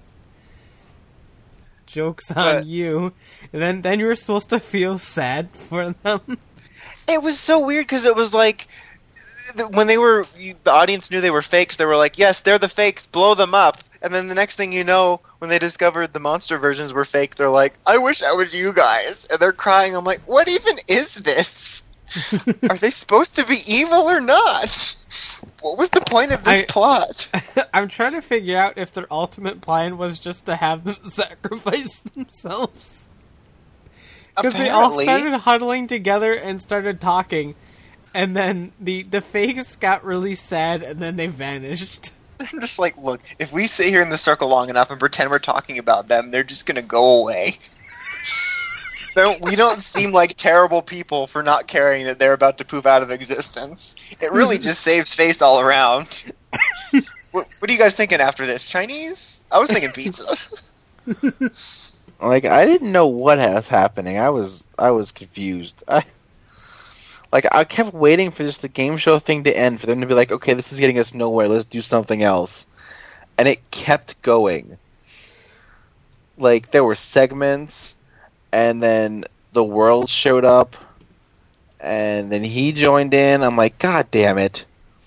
Joke's on But- you. And then, then you were supposed to feel sad for them. It was so weird because it was like, th- when they were, you, the audience knew they were fakes, they were like, yes, they're the fakes, blow them up. And then the next thing you know, when they discovered the monster versions were fake, they're like, I wish I was you guys. And they're crying. I'm like, what even is this? Are they supposed to be evil or not? What was the point of this I- plot? I'm trying to figure out if their ultimate plan was just to have them sacrifice themselves. Because they all Apparently. started huddling together and started talking, and then the, the fakes got really sad, and then they vanished. I'm just like, look, if we sit here in the circle long enough and pretend we're talking about them, they're just gonna go away. Don't, we don't seem like terrible people for not caring that they're about to poof out of existence. It really just saves face all around. What, what are you guys thinking after this? Chinese? I was thinking pizza. Like, I didn't know what was happening. I was I was confused. I like I kept waiting for just the game show thing to end, for them to be like, okay, this is getting us nowhere. Let's do something else. And it kept going. Like, there were segments, and then the world showed up, and then he joined in. I'm like, God damn it.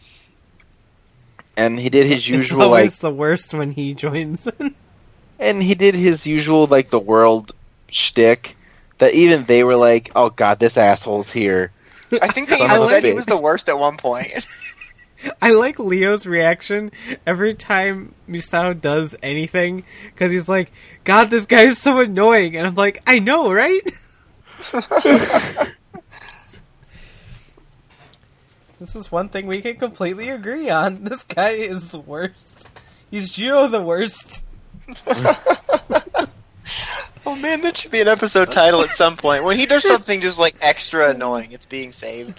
And he did his usual, it's always like... the worst when he joins in. And he did his usual, like, the world shtick, that even they were like, oh god, this asshole's here. I think they Son even of a said he bitch. was the worst at one point. I like Leo's reaction every time Misato does anything, because he's like, God, this guy is so annoying. And I'm like, I know, right? This is one thing we can completely agree on. This guy is the worst. He's Jiro the worst. Oh man, that should be an episode title at some point. When he does something just like extra annoying, it's being saved.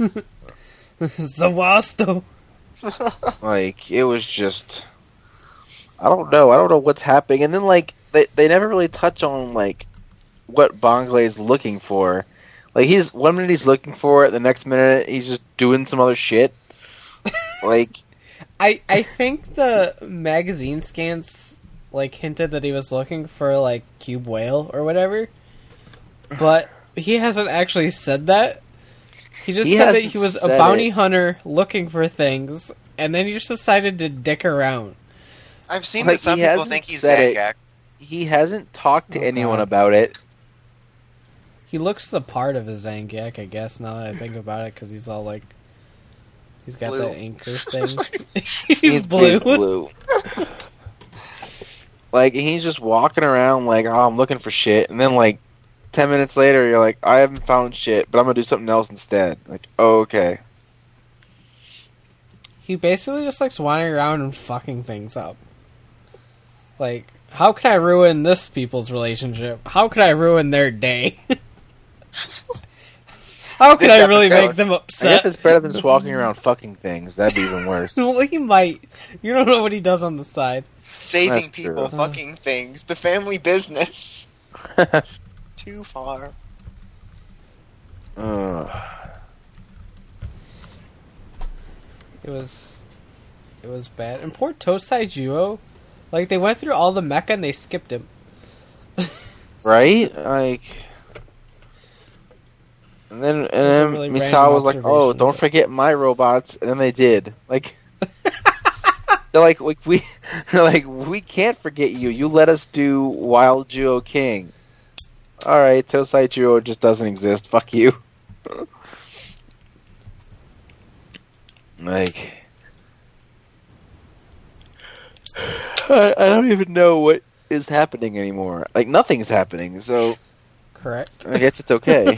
Zawasto. Like, it was just... I don't know. I don't know what's happening. And then, like, they, they never really touch on, like, what Bongle is looking for. Like, he's... One minute he's looking for it, the next minute he's just doing some other shit. Like... I, I think the magazine scans, like, hinted that he was looking for, like, Cube Whale or whatever. But he hasn't actually said that. He just He said that hasn't he was a said bounty it. hunter looking for things, and then he just decided to dick around. I've seen Like, that some he people hasn't think he's said it. Zangak. He hasn't talked to Oh, anyone God. about it. He looks the part of a Zangief, I guess, now that I think about it, because he's all, like... He's got Blue. that anchor thing. He's he's blue. big blue. Like, he's just walking around like, oh, I'm looking for shit. And then, like, ten minutes later, you're like, I haven't found shit, but I'm gonna do something else instead. Like, oh, okay. He basically just likes wandering around and fucking things up. Like, how can I ruin this people's relationship? How can I ruin their day? How can This I really episode. make them I guess upset? it's better than just walking around fucking things. That'd be even worse. Well, he might. You don't know what he does on the side. Saving That's people, true. fucking things, the family business. Too far. Ugh. It was... It was bad. And poor Tosai Juo, like, they went through all the mecha and they skipped him. Right? Like... And then, and then really Misao random was like, oh, observation, don't but- forget my robots. And then they did. Like... They're like, like we, they're like, we can't forget you. You let us do Wild Juo King. All right, Tosai Juo just doesn't exist. Fuck you. Like, I, I don't even know what is happening anymore. Like, nothing's happening. So Correct. I guess it's okay.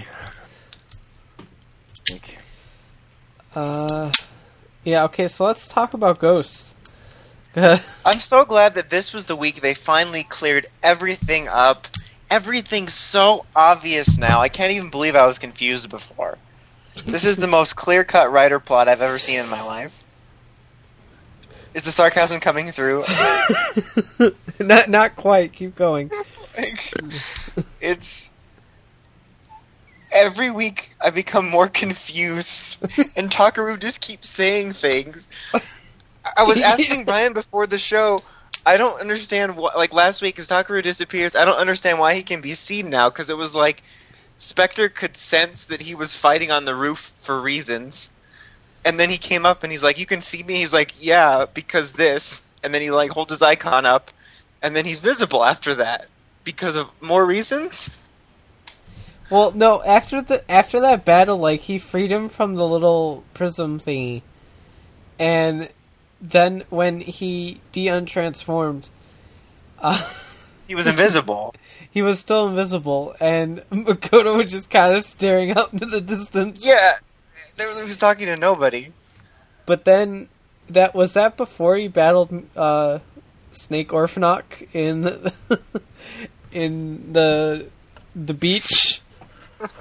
Like, Uh... Yeah, okay, so let's talk about Ghosts. I'm so glad that this was the week they finally cleared everything up. Everything's so obvious now. I can't even believe I was confused before. This is the most clear-cut writer plot I've ever seen in my life. Is the sarcasm coming through? not not quite. Keep going. Like, it's... Every week I become more confused, and Takaru just keeps saying things. I was asking Brian before the show, I don't understand what, like last week as Takaru disappears, I don't understand why he can be seen now, because it was like Spectre could sense that he was fighting on the roof for reasons, and then he came up and he's like, you can see me? He's like, yeah, because this, and then he like holds his icon up, and then he's visible after that, because of more reasons? Well, no, after the after that battle, like, he freed him from the little prism thingy, and then when he de-untransformed, uh, He was invisible. he was still invisible, and Makoto was just kind of staring out into the distance. Yeah, they were- he was talking to nobody. But then, that was that before he battled uh, Snake Orphanok in in the the beach,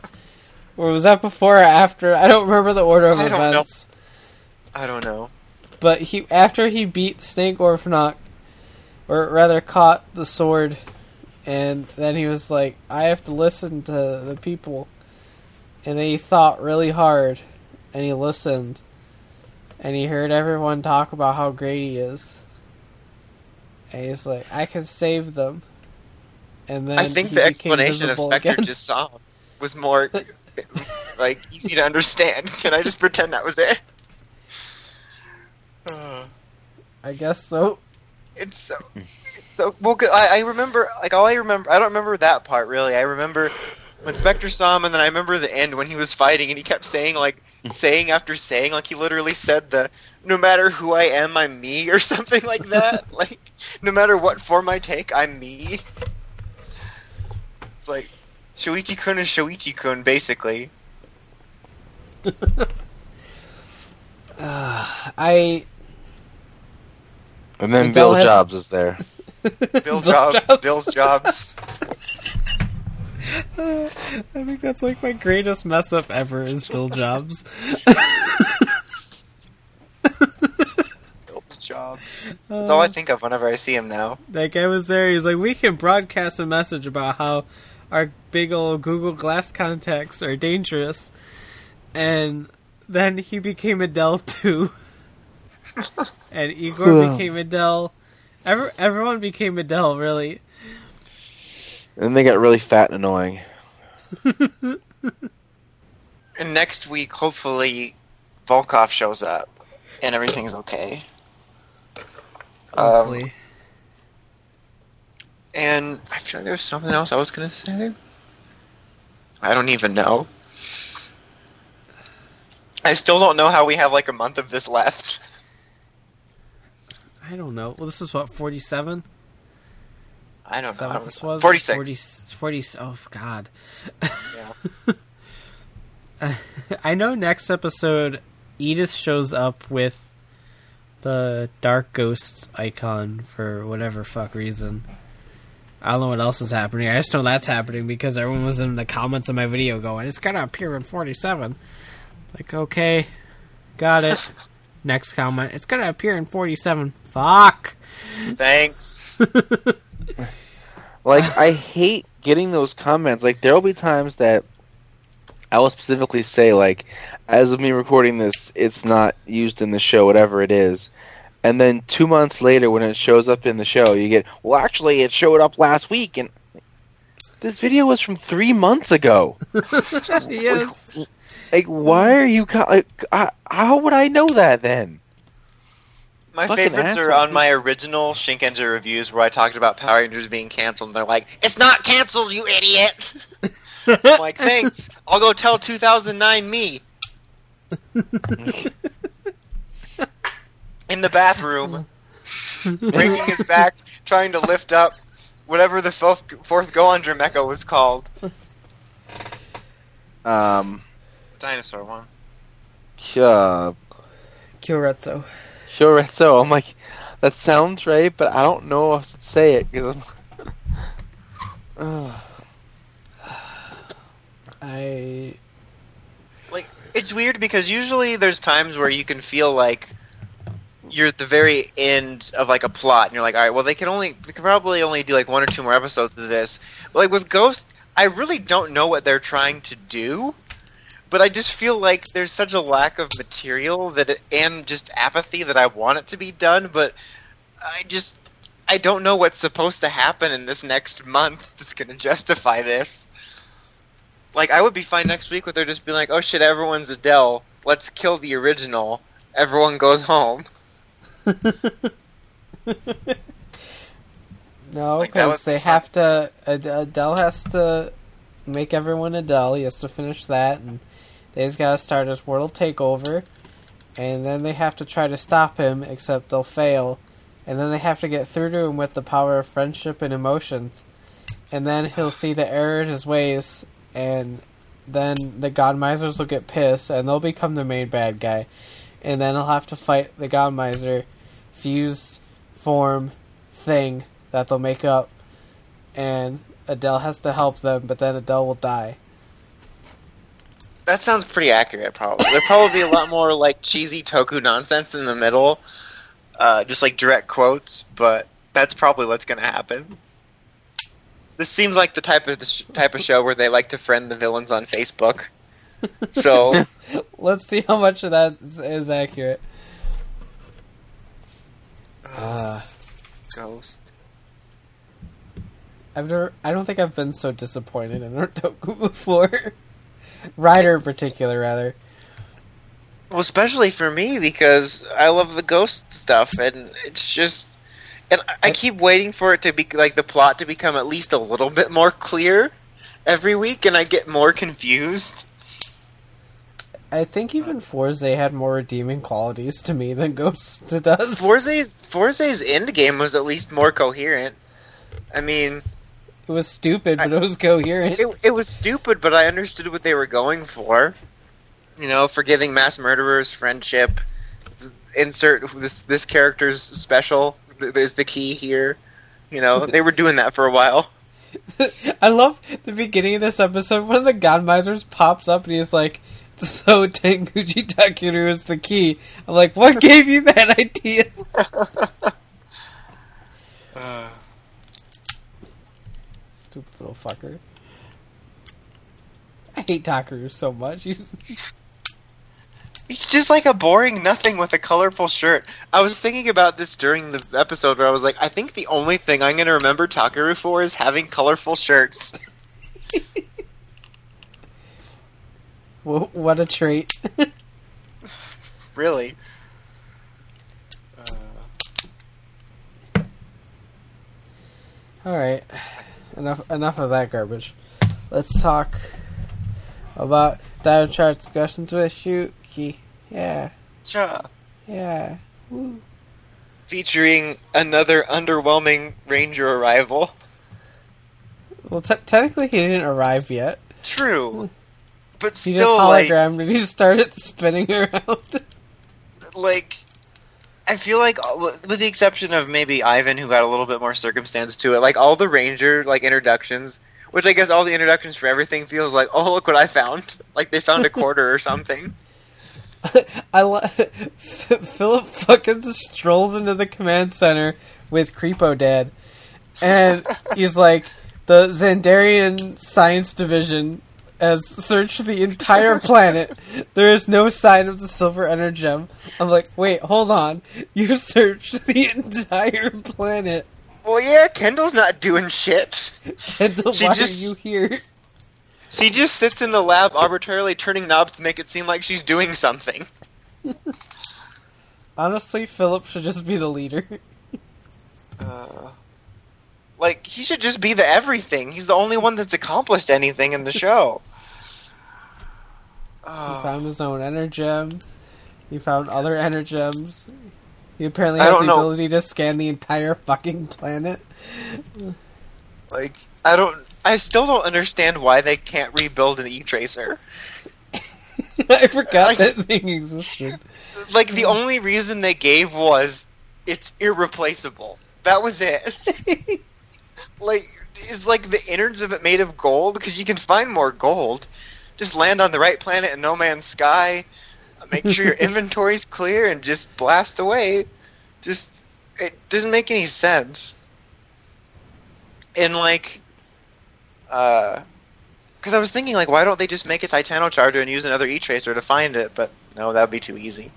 or was that before or after? I don't remember the order of I don't know. events. I don't know. but he after he beat Snake Orphanok, or rather caught the sword, and then he was like, I have to listen to the people. And then he thought really hard, and he listened, and he heard everyone talk about how great he is. And he's like, I can save them. And then I think he the became explanation of visible Spectre again. just saw him was more like easy to understand. Can I just pretend that was it? Uh, I guess so. it's so, it's so well. 'Cause I, I remember, like, all I remember. I don't remember that part really. I remember when Spectre saw him, and then I remember the end when he was fighting, and he kept saying like, saying after saying, like he literally said the, no matter who I am, I'm me, or something like that. Like, no matter what form I take, I'm me. It's like, Shoichi-kun is Shoichi-kun, basically. Uh, I And then Adele Bill has- Jobs is there. Bill Bill Jobs, Jobs. Bill's Jobs. I think that's like my greatest mess up ever is Bill Jobs. Bill's Jobs. That's all I think of whenever I see him now. That guy was there. He's like, we can broadcast a message about how our big old Google Glass contacts are dangerous. And then he became Adele too. And Igor became Adele. Every, everyone became Adele, really. And then they got really fat and annoying. And next week, hopefully, Volkov shows up and everything's okay. Um, Hopefully. and I feel like there was something else I was gonna say. I don't even know. I still don't know how we have like a month of this left. I don't know. Well, this was what, forty-seven? I don't Is know. that how what this it was? forty-six. forty, forty, oh, God. Yeah. I know next episode, Edith shows up with the Dark Ghost icon for whatever fuck reason. I don't know what else is happening. I just know that's happening because everyone was in the comments of my video going, it's gonna appear in forty-seven. Like, okay, got it. Next comment, it's gonna appear in forty-seven. Fuck! Thanks. Like, I hate getting those comments. Like, there'll be times that I will specifically say, like, as of me recording this, it's not used in the show, whatever it is. And then two months later, when it shows up in the show, you get, well, actually, it showed up last week, and this video was from three months ago. Yes. Like, like, why are you... Co- like, I, how would I know that, then? My Fucking favorites are asshole. on my original Shinkenger reviews where I talked about Power Rangers being canceled, and they're like, it's not canceled, you idiot! I'm like, thanks, I'll go tell two thousand nine me. In the bathroom, breaking his back, trying to lift up whatever the fourth, fourth Go-Under mecha was called. Um, The dinosaur one. uh, Kyoretsu. sure, so I'm like, that sounds right, but I don't know if to say it, because I'm... Ugh. I... Like, it's weird because usually there's times where you can feel like you're at the very end of like a plot, and you're like, all right, well, they can only, they can probably only do like one or two more episodes of this. But like with Ghost, I really don't know what they're trying to do, but I just feel like there's such a lack of material that, it, and just apathy that I want it to be done, but I just, I don't know what's supposed to happen in this next month that's going to justify this. Like, I would be fine next week with her just being like, oh shit, everyone's Adele. Let's kill the original. Everyone goes home. No, Like, that because was they the have to... Ad- Adele has to make everyone Adele. He has to finish that, and they just gotta start his world takeover, and then they have to try to stop him, except they'll fail, and then they have to get through to him with the power of friendship and emotions, and then he'll see the error in his ways, and then the God Misers will get pissed, and they'll become the main bad guy, and then he'll have to fight the God Miser fused form thing that they'll make up, and Adele has to help them, but then Adele will die. That sounds pretty accurate, probably. There'd probably be a lot more, like, cheesy Toku nonsense in the middle. Uh, just, like, direct quotes, but that's probably what's gonna happen. This seems like the type of the sh- type of show where they like to friend the villains on Facebook. So... Let's see how much of that is, is accurate. Uh, Ghost. I've never. I don't think I've been so disappointed in a Toku before. Rider in particular, rather. Well, especially for me, because I love the ghost stuff, and it's just... And I keep waiting for it to be, like, the plot to become at least a little bit more clear every week, and I get more confused. I think even Forze had more redeeming qualities to me than Ghost does. Forze's, Forze's endgame was at least more coherent. I mean... It was stupid, but I, it was coherent. It, it was stupid, but I understood what they were going for. You know, forgiving mass murderers, friendship, insert this this character's special is the key here. You know, they were doing that for a while. I love the beginning of this episode. One of the God Misers pops up and he's like, so Tenguchi Takeru is the key. I'm like, what gave you that idea? uh. Stupid little fucker. I hate Takeru so much. He's... He's just like a boring nothing with a colorful shirt. I was thinking about this during the episode where I was like, I think the only thing I'm going to remember Takeru for is having colorful shirts. Well, what a trait. Really. Uh... Alright. Enough enough of that garbage. Let's talk about Dino Charge discussions with Shuki. Yeah. Cha. Yeah. Woo. Featuring another underwhelming Ranger arrival. Well, te- technically he didn't arrive yet. True. But He still, just like... hologrammed and he started spinning around. Like... I feel like, with the exception of maybe Ivan, who had a little bit more circumstance to it, like, all the Ranger, like, introductions, which I guess all the introductions for everything feels like, oh, look what I found. Like, they found a quarter or something. I lo- Philip fucking strolls into the command center with Creepo Dad, and he's like, the Xandarian Science Division has searched the entire planet. There is no sign of the Silver Energem. I'm like, wait, hold on. You searched the entire planet. Well, yeah, Kendall's not doing shit. Kendall, She why just- are you here? She just sits in the lab arbitrarily turning knobs to make it seem like she's doing something. Honestly, Philip should just be the leader. Uh, like, he should just be the everything. He's the only one that's accomplished anything in the show. He Uh, found his own Energem. He found other Energems. He apparently I has don't the know. ability to scan the entire fucking planet. like, I don't... I still don't understand why they can't rebuild an E-Tracer. I forgot Like- that thing existed. Like, the only reason they gave was, it's irreplaceable. That was it. Like, is like the innards of it made of gold? Because you can find more gold. Just land on the right planet in No Man's Sky. Make sure your inventory's clear and just blast away. Just, it doesn't make any sense. And like, uh, because I was thinking like, why don't they just make a Titanocharger and use another E-Tracer to find it? But no, that would be too easy.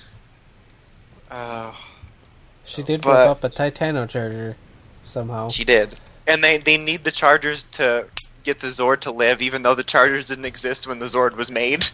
Uh, She did But- whip up a Titanocharger somehow. she did. And they, they need the Chargers to get the Zord to live, even though the Chargers didn't exist when the Zord was made.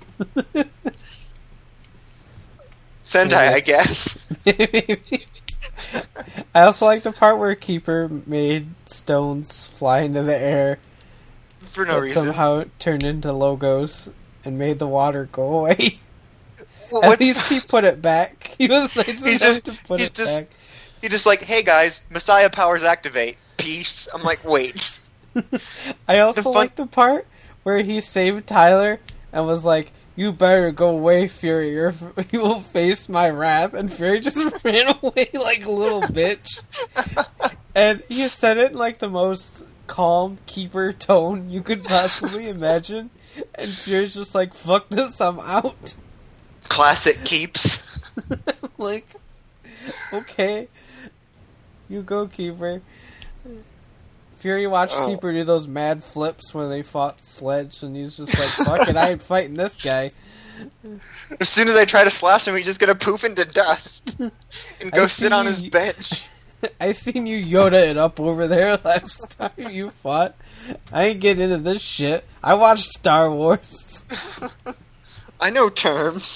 Sentai, I guess. Maybe. I also like the part where Keeper made stones fly into the air For no that reason. somehow turned into logos and made the water go away. Well, At what's- least he put it back. He was nice He's enough just- to put he's it just- back. He just like, hey guys, Messiah powers activate. Peace. I'm like, wait. I also the fun- like the part where he saved Tyler and was like, "You better go away, Fury, or you will face my wrath." And Fury just ran away like a little bitch. And he said it in like the most calm Keeper tone you could possibly imagine. And Fury's just like, fuck this, I'm out. Classic keeps. Like, okay. You go, Keeper. Fury watched Oh. Keeper do those mad flips when they fought Sledge, and he's just like, fuck it, I ain't fighting this guy. As soon as I try to slash him, he's just gonna poof into dust and go I sit see on you- his bench. I seen you Yoda it up over there last time you fought. I ain't getting into this shit. I watched Star Wars. I know terms.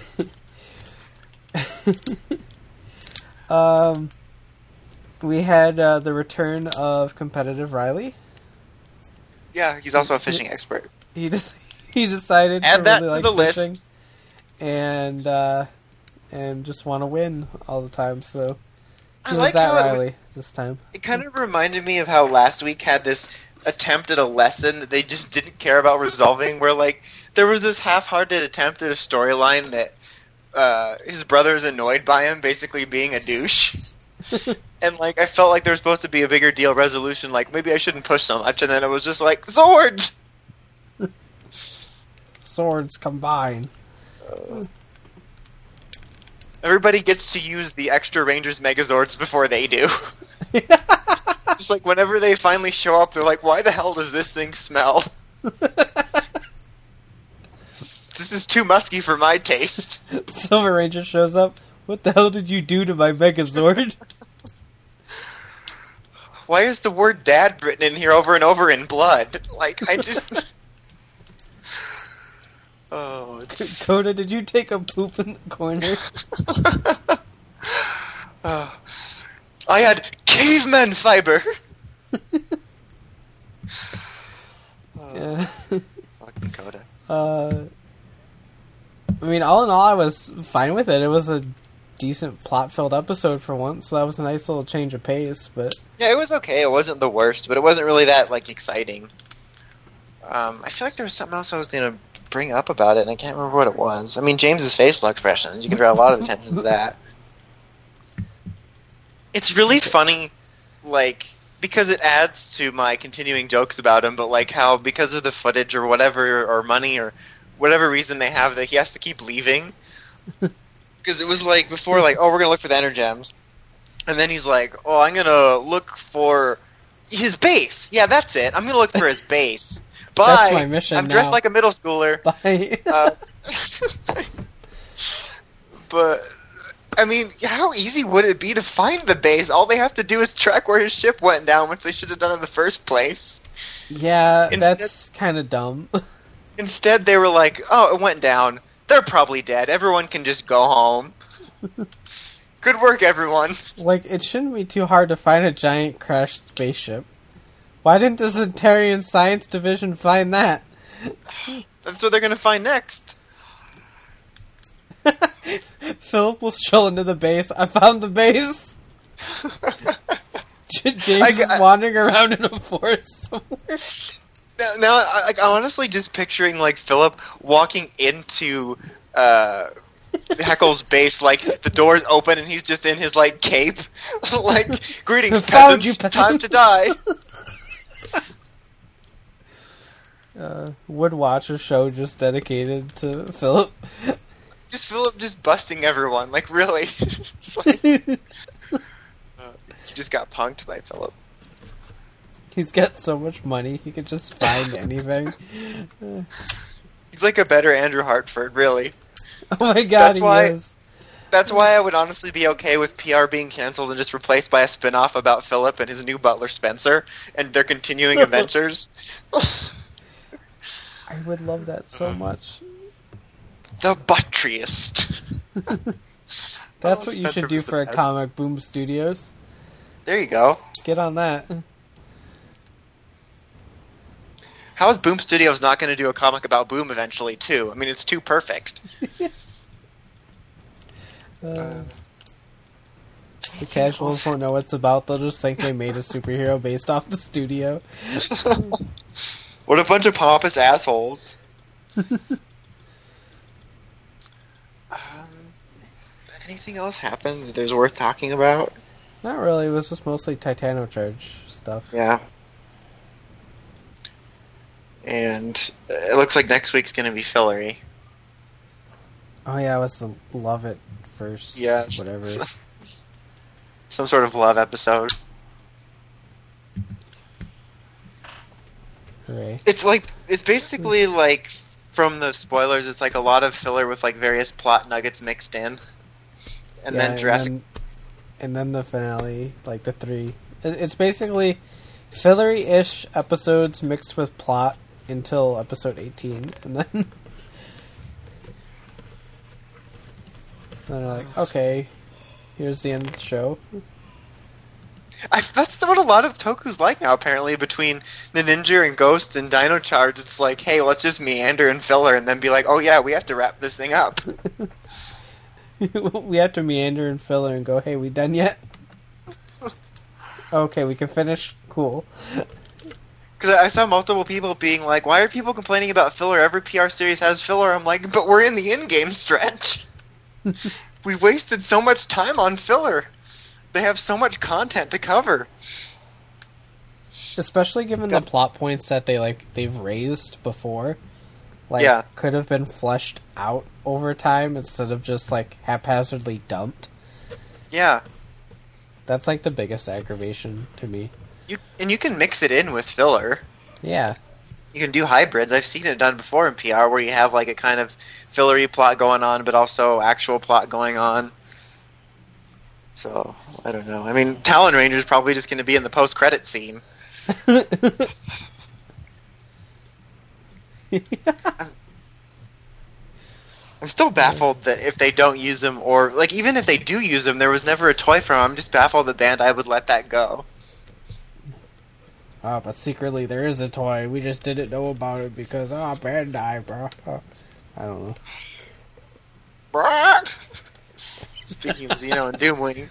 um, we had uh, the return of competitive Riley. Yeah, he's also a fishing expert. He just he decided Add to that really to like the fishing list. and uh, and just want to win all the time. So I he was like that how it was- Riley this time. It kind of reminded me of how last week had this attempt at a lesson that they just didn't care about resolving, where like there was this half-hearted attempt at a storyline that uh, his brother is annoyed by him basically being a douche. And like I felt like there was supposed to be a bigger deal resolution, like maybe I shouldn't push so much, and then it was just like Sword. Swords combine. Uh, everybody gets to use the extra Rangers Megazords before they do. Just like whenever they finally show up, they're like, "Why the hell does this thing smell? This is too musky for my taste." Silver Ranger shows up. What the hell did you do to my Megazord? Why is the word "dad" written in here over and over in blood? Like I just. Oh, it's. Coda, did you take a poop in the corner? Oh. I had caveman fiber. Oh, Yeah. fucking Coda. Uh, I mean, all in all, I was fine with it. It was a decent plot-filled episode for once, so that was a nice little change of pace. But Yeah, it was okay. It wasn't the worst, but it wasn't really that like exciting. Um, I feel like there was something else I was gonna bring up about it, and I can't remember what it was. I mean, James's facial expressions. You can draw a lot of attention to that. It's really funny, like, because it adds to my continuing jokes about him, but like how because of the footage or whatever, or money or whatever reason they have, that he has to keep leaving. Because it was like before, like, oh, we're gonna look for the Energems, and then he's like, oh, I'm gonna look for his base. Yeah, that's it. I'm gonna look for his base. Bye. That's my mission I'm dressed now. like a middle schooler. bye. Uh, but I mean, how easy would it be to find the base? All they have to do is track where his ship went down, which they should have done in the first place. Yeah, Instead- that's kind of dumb. Instead, they were like, "Oh, it went down. They're probably dead. Everyone can just go home." Good work, everyone. Like, it shouldn't be too hard to find a giant crashed spaceship. Why didn't the Centurion Science Division find that? That's what they're gonna find next. Philip will stroll into the base. I found the base. J- James I- is I- wandering around in a forest somewhere. Now, now I, I'm honestly just picturing like Philip walking into uh, Heckle's base, like the doors open and he's just in his like cape, like greetings, Found peasants, you, peasants." time to die. Uh, Would watch a show just dedicated to Philip. Just Philip just busting everyone, like really. It's like, uh, you just got punked by Philip. He's got so much money, he could just find anything. He's like a better Andrew Hartford, really. Oh my god, That's he why- is. That's why I would honestly be okay with P R being canceled and just replaced by a spin-off about Philip and his new butler Spencer and their continuing adventures. I would love that so much. The Buttriest. That's Oh, what you Spencer should do was the for a best. comic, Boom Studios. There you go. Get on that. How is Boom Studios not going to do a comic about Boom eventually, too? I mean, it's too perfect. Uh, the casuals won't know what it's about. They'll just think they made a superhero based off the studio. What a bunch of pompous assholes. um, anything else happen that there's worth talking about? Not really. It was just mostly Titanocharge stuff. Yeah. and it looks like next week's going to be fillery. Oh yeah, it was the Love It first. Yeah, whatever. Some sort of love episode. Hooray. It's like it's basically like from the spoilers. It's like a lot of filler with like various plot nuggets mixed in, and Yeah, then Jurassic. And then, and then the finale, like the three. It- It's basically fillery-ish episodes mixed with plot until episode eighteen, and then then they're like, okay, here's the end of the show. I, that's what a lot of Toku's like now. Apparently, between the Ninja and Ghost and Dino Charge, it's like, hey, let's just meander and filler, and then be like, oh yeah, we have to wrap this thing up. We have to meander and filler and go, hey, we done yet? Okay, we can finish. Cool. Because I saw multiple people being like, why are people complaining about filler? Every P R series has filler. I'm like, but we're in the in-game stretch. We wasted so much time on filler. They have so much content to cover. Especially given the plot points that they like they've raised before. Like Yeah. could have been fleshed out over time instead of just like haphazardly dumped. Yeah. That's like the biggest aggravation to me. You and you can mix it in with filler. Yeah. You can do hybrids. I've seen it done before in P R where you have like a kind of fillery plot going on, but also actual plot going on. So, I don't know. I mean, Talon Ranger's probably just going to be in the post-credit scene. I'm, I'm still baffled that if they don't use them, or, like, even if they do use them, there was never a toy for them. I'm just baffled that Bandai would let that go. Oh, but secretly there is a toy. We just didn't know about it because, oh, Bandai, bro. I don't know. Brock! Speaking of Xeno and Doomwing.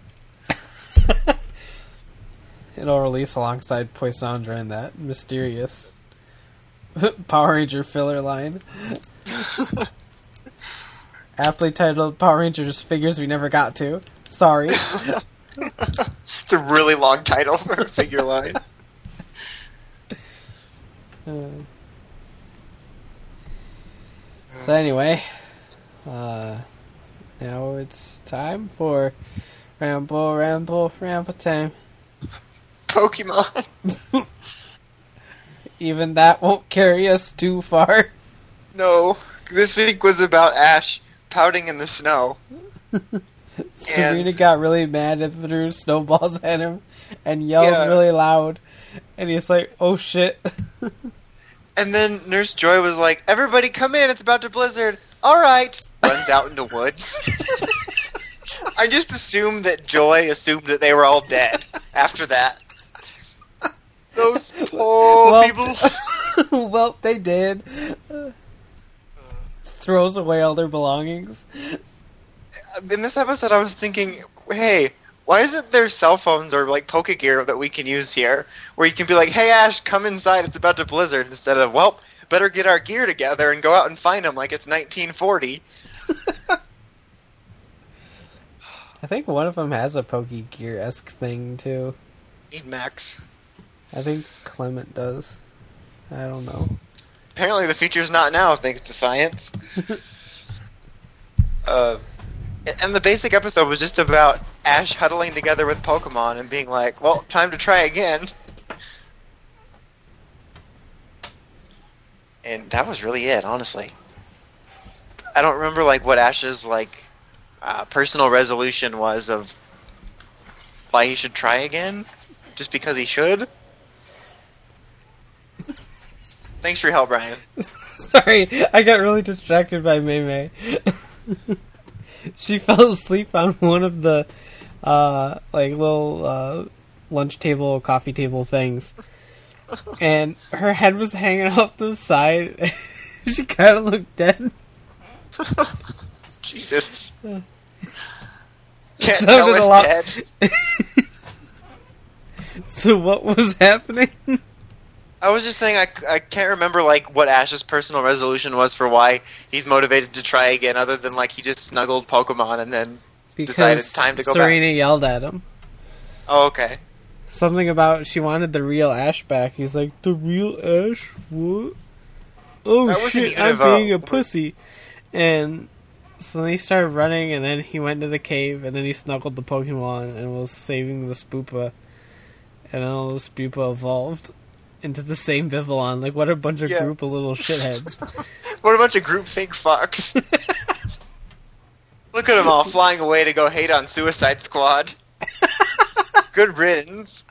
It'll release alongside Poisandra in that mysterious Power Ranger filler line. Aptly titled Power Rangers Figures We Never Got To. Sorry. It's a really long title for a figure line. Uh, so anyway, uh, now it's time for Ramble, Ramble, Ramble time. Pokemon. Even that won't carry us too far. No. This week was about Ash pouting in the snow. Serena And- got really mad and threw snowballs at him and yelled Yeah. really loud. And he's like, oh shit. And then Nurse Joy was like, everybody come in, it's about to blizzard. Alright. Runs out into woods. I just assumed that Joy assumed that they were all dead after that. Those poor Well- people. Well, they did. Throws away all their belongings. In this episode, I was thinking, hey, why isn't there cell phones or like Poke Gear that we can use here, where you can be like, hey Ash, come inside, it's about to blizzard, instead of, well, better get our gear together and go out and find them like it's nineteen forty. I think one of them has a Poke Gear-esque thing, too. Need Max. I think Clement does. I don't know. Apparently the future's not now, thanks to science. uh, and the basic episode was just about Ash huddling together with Pokemon and being like, well, time to try again. And that was really it, honestly. I don't remember like what Ash's like uh, personal resolution was of why he should try again, just because he should. Thanks for your help, Brian. Sorry, I got really distracted by Mei Mei. She fell asleep on one of the uh, like little uh, lunch table, coffee table things, and her head was hanging off the side. She kind of looked dead. Jesus. It Can't sounded tell a if lot- dead. So what was happening? I was just saying I, I can't remember like what Ash's personal resolution was for why he's motivated to try again, other than like he just snuggled Pokemon and then Because decided it's time to go Serena yelled at him. oh okay. something about she wanted the real Ash back. He's like, the real Ash? What? Oh That wasn't shit, even I'm about- being a pussy. And so then he started running, and then he went to the cave, and then he snuggled the Pokemon and was saving the Spoopa. And then all the Spoopa evolved into the same Vivillon. Like, what a bunch of Yeah. group of little shitheads. What a bunch of groupthink fucks. Look at them all flying away to go hate on Suicide Squad. Good riddance.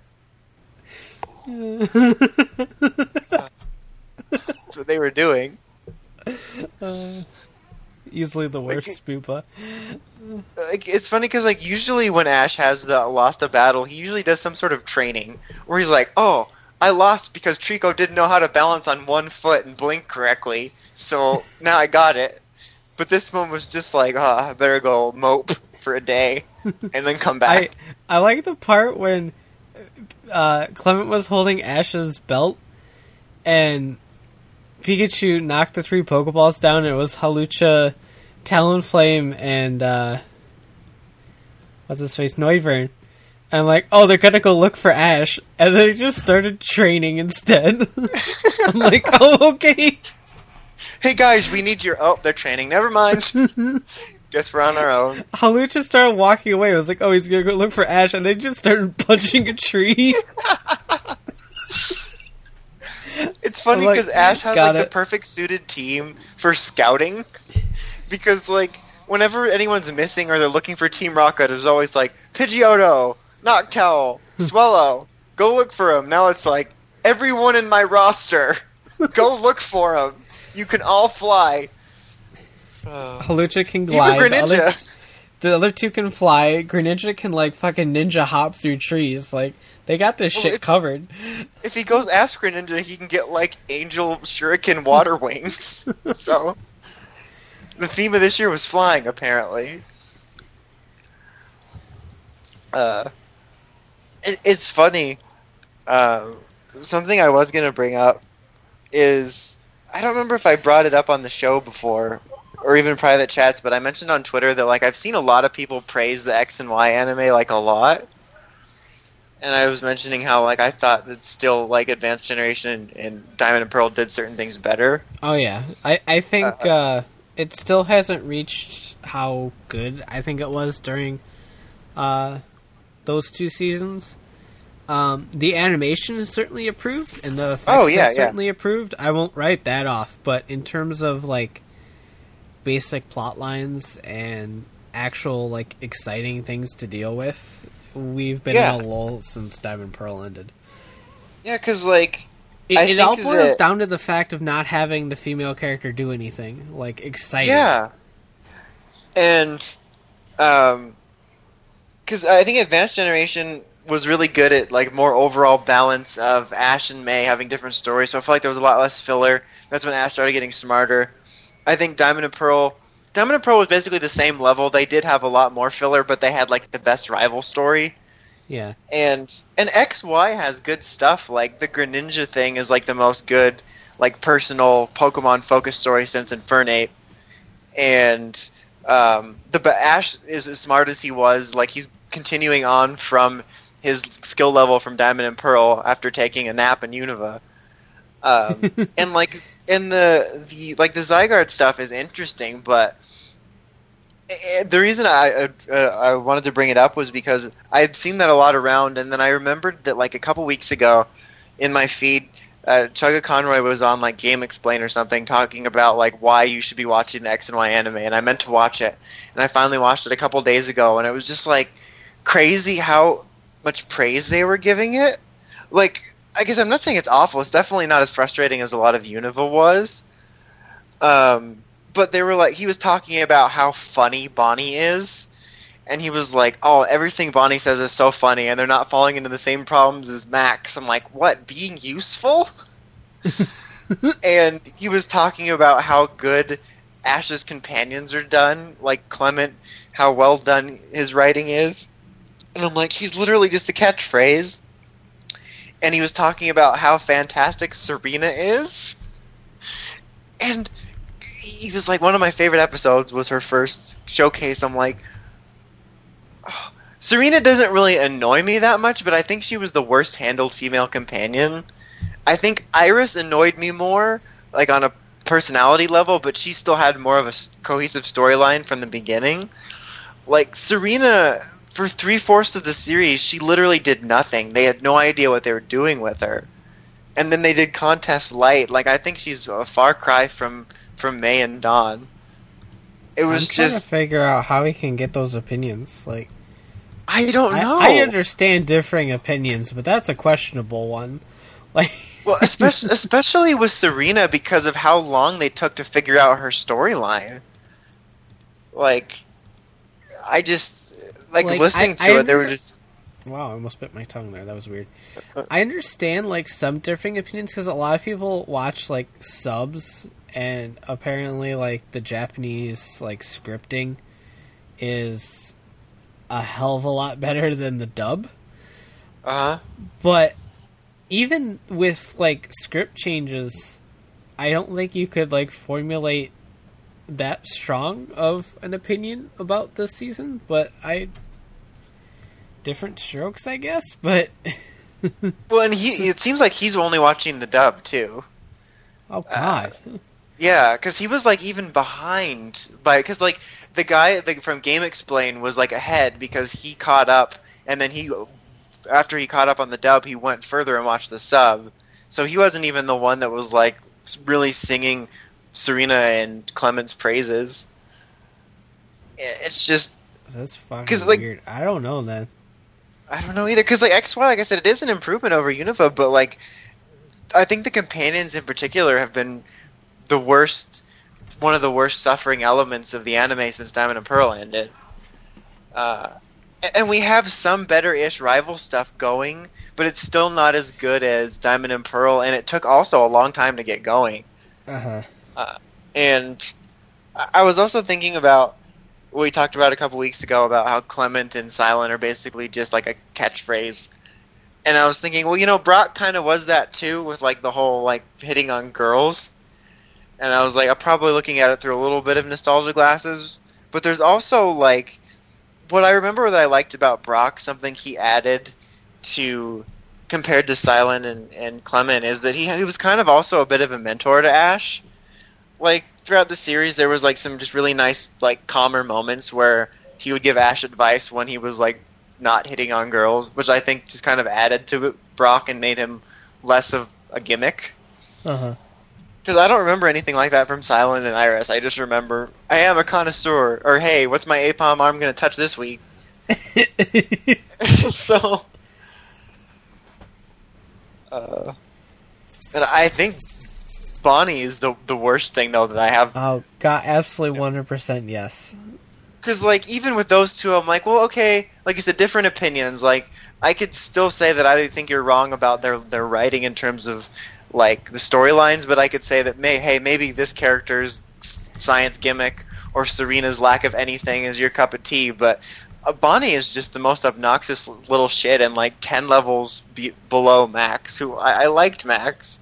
That's what they were doing. Uh, easily the worst Like, Spoopa. Like, it's funny because, like, usually when Ash has the lost a battle, he usually does some sort of training where he's like, "Oh, I lost because Trico didn't know how to balance on one foot and blink correctly, so now I got it." But this one was just like, "Oh, I better go mope for a day and then come I back." I like the part when uh, Clement was holding Ash's belt and Pikachu knocked the three Pokeballs down. And it was Halucha, Talonflame, and uh, what's his face, Noivern. And I'm like, oh, they're gonna go look for Ash, and they just started training instead. I'm like, oh, okay. Hey guys, we need your. Oh, they're training. Never mind. Guess we're on our own. Halucha started walking away. I was like, oh, he's gonna go look for Ash, and they just started punching a tree. It's funny I'm like, because Ash has got like the it. perfect suited team for scouting. Because like whenever anyone's missing or they're looking for Team Rocket, there's always like Pidgeotto, Noctowl, Swellow. Go look for him. Now it's like everyone in my roster. Go look for him. You can all fly. Uh, Halucha can even glide. The other, Greninja. the other two can fly. Greninja can like fucking ninja hop through trees. Like they got this Well, shit if- covered. If he goes Ask Greninja, he can get like Angel Shuriken Water Wings. So the theme of this year was flying, apparently. Uh, it, it's funny. Uh, something I was gonna bring up is I don't remember if I brought it up on the show before or even in private chats, but I mentioned on Twitter that like I've seen a lot of people praise the X and Y anime like a lot. And I was mentioning how like I thought that still like Advanced Generation and, and Diamond and Pearl did certain things better. Oh yeah, I I think Uh, uh, it still hasn't reached how good I think it was during uh, those two seasons. Um, the animation is certainly improved, and the effects Oh, yeah, are yeah. certainly improved. I won't write that off, but in terms of like basic plot lines and actual like exciting things to deal with, we've been Yeah. in a lull since Diamond and Pearl ended. Yeah, because like It, I it all think boils that- down to the fact of not having the female character do anything like exciting. yeah, and um, because I think Advanced Generation was really good at like more overall balance of Ash and May having different stories. So I feel like there was a lot less filler. That's when Ash started getting smarter. I think Diamond and Pearl. Diamond and Pearl was basically the same level. They did have a lot more filler, but they had like the best rival story. Yeah. And and X Y has good stuff. Like the Greninja thing is like the most good, like personal Pokemon focused story since Infernape. And um, the but Ash is as smart as he was. Like he's continuing on from his skill level from Diamond and Pearl after taking a nap in Unova. Um, and like in the the like the Zygarde stuff is interesting, but eh, the reason I uh, I wanted to bring it up was because I had seen that a lot around, and then I remembered that like a couple weeks ago in my feed, uh, Chugga Conroy was on like Game Explain or something talking about like why you should be watching the X and Y anime, and I meant to watch it, and I finally watched it a couple days ago, and it was just like crazy how much praise they were giving it. Like, I guess I'm not saying it's awful. It's definitely not as frustrating as a lot of Unova was. Um, but they were like, he was talking about how funny Bonnie is, and he was like, "Oh, everything Bonnie says is so funny, and they're not falling into the same problems as Max." I'm like, "What? Being useful?" And he was talking about how good Ash's companions are done, like Clement, how well done his writing is. And I'm like, he's literally just a catchphrase. And he was talking about how fantastic Serena is. And he was like, one of my favorite episodes was her first showcase. I'm like, oh, Serena doesn't really annoy me that much, but I think she was the worst handled female companion. I think Iris annoyed me more, like on a personality level, but she still had more of a s- cohesive storyline from the beginning. Like Serena, for three fourths of the series, she literally did nothing. They had no idea what they were doing with her, and then they did Contest Light. Like I think she's a far cry from from May and Dawn. It was I'm trying just to figure out how we can get those opinions. Like, I don't know. I, I understand differing opinions, but that's a questionable one. Like, Well, especially especially with Serena because of how long they took to figure out her storyline. Like, I just like, Like, listening I- to I it. They were remember- just wow, I almost bit my tongue there. That was weird. I understand like some differing opinions because a lot of people watch like subs, and apparently like the Japanese like scripting is a hell of a lot better than the dub. uh huh. But even with like script changes, I don't think you could like formulate that strong of an opinion about this season. But I different strokes, I guess. But Well, and he it seems like he's only watching the dub too. oh god, Yeah, because he was like even behind by because like the guy like, from Game Explain was like ahead because he caught up, and then he after he caught up on the dub, he went further and watched the sub. So he wasn't even the one that was like really singing Serena and Clement's praises. It's just that's fucking 'Cause, like- weird. I don't know then. I don't know either because like X Y, like I said, it is an improvement over Univa, but like I think the companions in particular have been the worst, one of the worst suffering elements of the anime since Diamond and Pearl ended. Uh, a- and we have some better-ish rival stuff going, but it's still not as good as Diamond and Pearl, and it took also a long time to get going. Uh huh. And I I was also thinking about what we talked about a couple weeks ago about how Clement and Silent are basically just like a catchphrase. And I was thinking, well, you know, Brock kind of was that too with like the whole like hitting on girls. And I was like, I'm probably looking at it through a little bit of nostalgia glasses. But there's also like what I remember that I liked about Brock, something he added to compared to Silent and, and Clement, is that he he was kind of also a bit of a mentor to Ash. Like throughout the series, there was like some just really nice like calmer moments where he would give Ash advice when he was like not hitting on girls, which I think just kind of added to Brock and made him less of a gimmick. Uh huh. Because I don't remember anything like that from Silent and Iris. I just remember, I am a connoisseur, or hey, what's my A P O M arm going to touch this week? So, uh, and I think Bonnie is the the worst thing though that I have. Oh god, absolutely one hundred percent yes. Because like even with those two, I'm like, well, okay, like you said, different opinions. Like I could still say that I think you're wrong about their their writing in terms of like the storylines, but I could say that may hey maybe this character's science gimmick or Serena's lack of anything is your cup of tea, but uh, Bonnie is just the most obnoxious little shit and like ten levels be- below Max. Who I, I liked Max.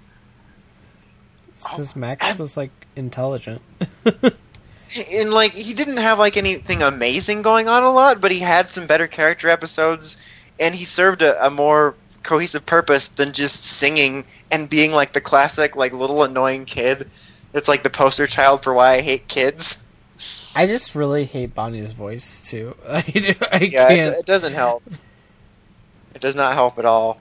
Because Max was like intelligent. And like he didn't have like anything amazing going on a lot, but he had some better character episodes, and he served a, a more cohesive purpose than just singing and being like the classic like little annoying kid. It's like the poster child for why I hate kids. I just really hate Bonnie's voice too. I, do- I Yeah, can't. it, it doesn't help. It does not help at all.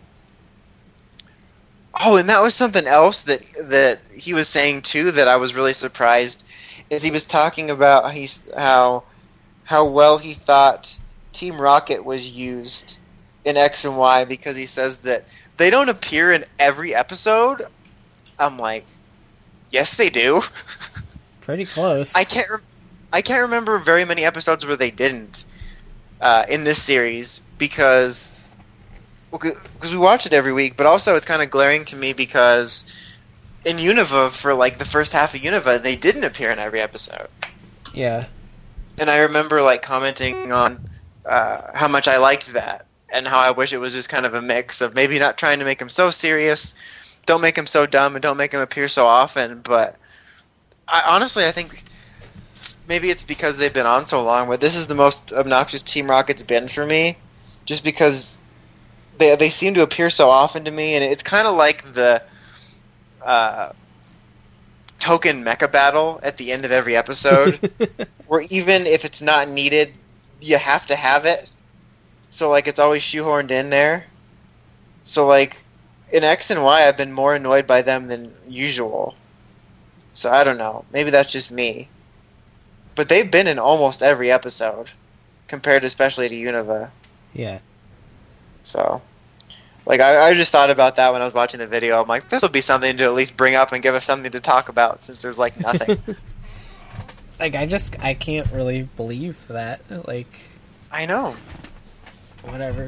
Oh, and that was something else that that he was saying too that I was really surprised. Is he was talking about he's how how well he thought Team Rocket was used in X and Y because he says that they don't appear in every episode. I'm like, yes, they do. Pretty close. I can't. Re- I can't remember very many episodes where they didn't uh, in this series because because we watch it every week. But also, it's kind of glaring to me because in Univa, for like the first half of Univa, they didn't appear in every episode. Yeah. And I remember like commenting on uh, how much I liked that and how I wish it was just kind of a mix of maybe not trying to make him so serious, don't make him so dumb, and don't make him appear so often. But I, honestly, I think maybe it's because they've been on so long, but this is the most obnoxious Team Rocket's been for me, just because they they seem to appear so often to me, and it's kind of like the uh, token mecha battle at the end of every episode, where even if it's not needed, you have to have it. So like it's always shoehorned in there. So like in X and Y, I've been more annoyed by them than usual. So I don't know. Maybe that's just me. But they've been in almost every episode, compared especially to Unova. Yeah. So, like, I, I just thought about that when I was watching the video. I'm like, this will be something to at least bring up and give us something to talk about, since there's, like, nothing. Like, I just, I can't really believe that. Like, I know. whatever.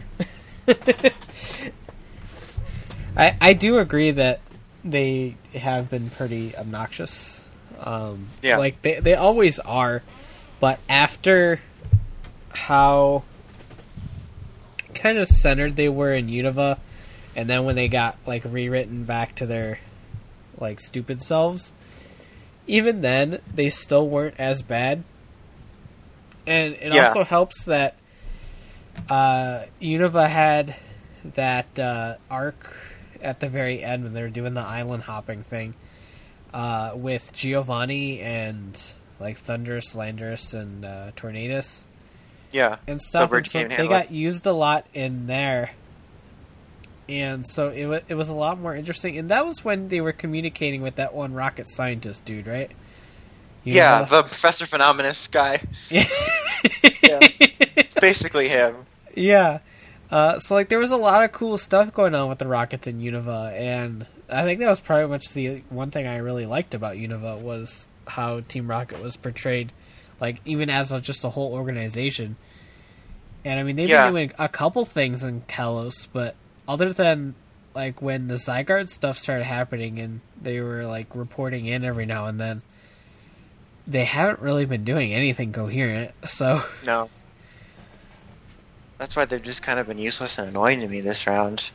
I I do agree that they have been pretty obnoxious. Um, Yeah. Like, they, they always are. But after how kind of centered they were in Unova, and then when they got, like, rewritten back to their, like, stupid selves, even then, they still weren't as bad. And it Yeah. also helps that uh, Unova had that uh, arc at the very end when they were doing the island hopping thing uh, with Giovanni and, like, Thunderous, Landorus, and uh, Tornadus Yeah. and stuff. Silver And so can't they handle got it. used a lot in there. And so it, wa it was a lot more interesting. And that was when they were communicating with that one rocket scientist dude, right? You Yeah, know? the Professor Phenomenus guy. Yeah. Yeah. It's basically him. Yeah. Uh, so, like, there was a lot of cool stuff going on with the Rockets in Unova, and I think that was probably much the one thing I really liked about Unova was how Team Rocket was portrayed, like, even as a, just a whole organization. And, I mean, they've Yeah. been doing a couple things in Kalos, but other than, like, when the Zygarde stuff started happening and they were, like, reporting in every now and then, they haven't really been doing anything coherent, so... No. That's why they've just kind of been useless and annoying to me this round.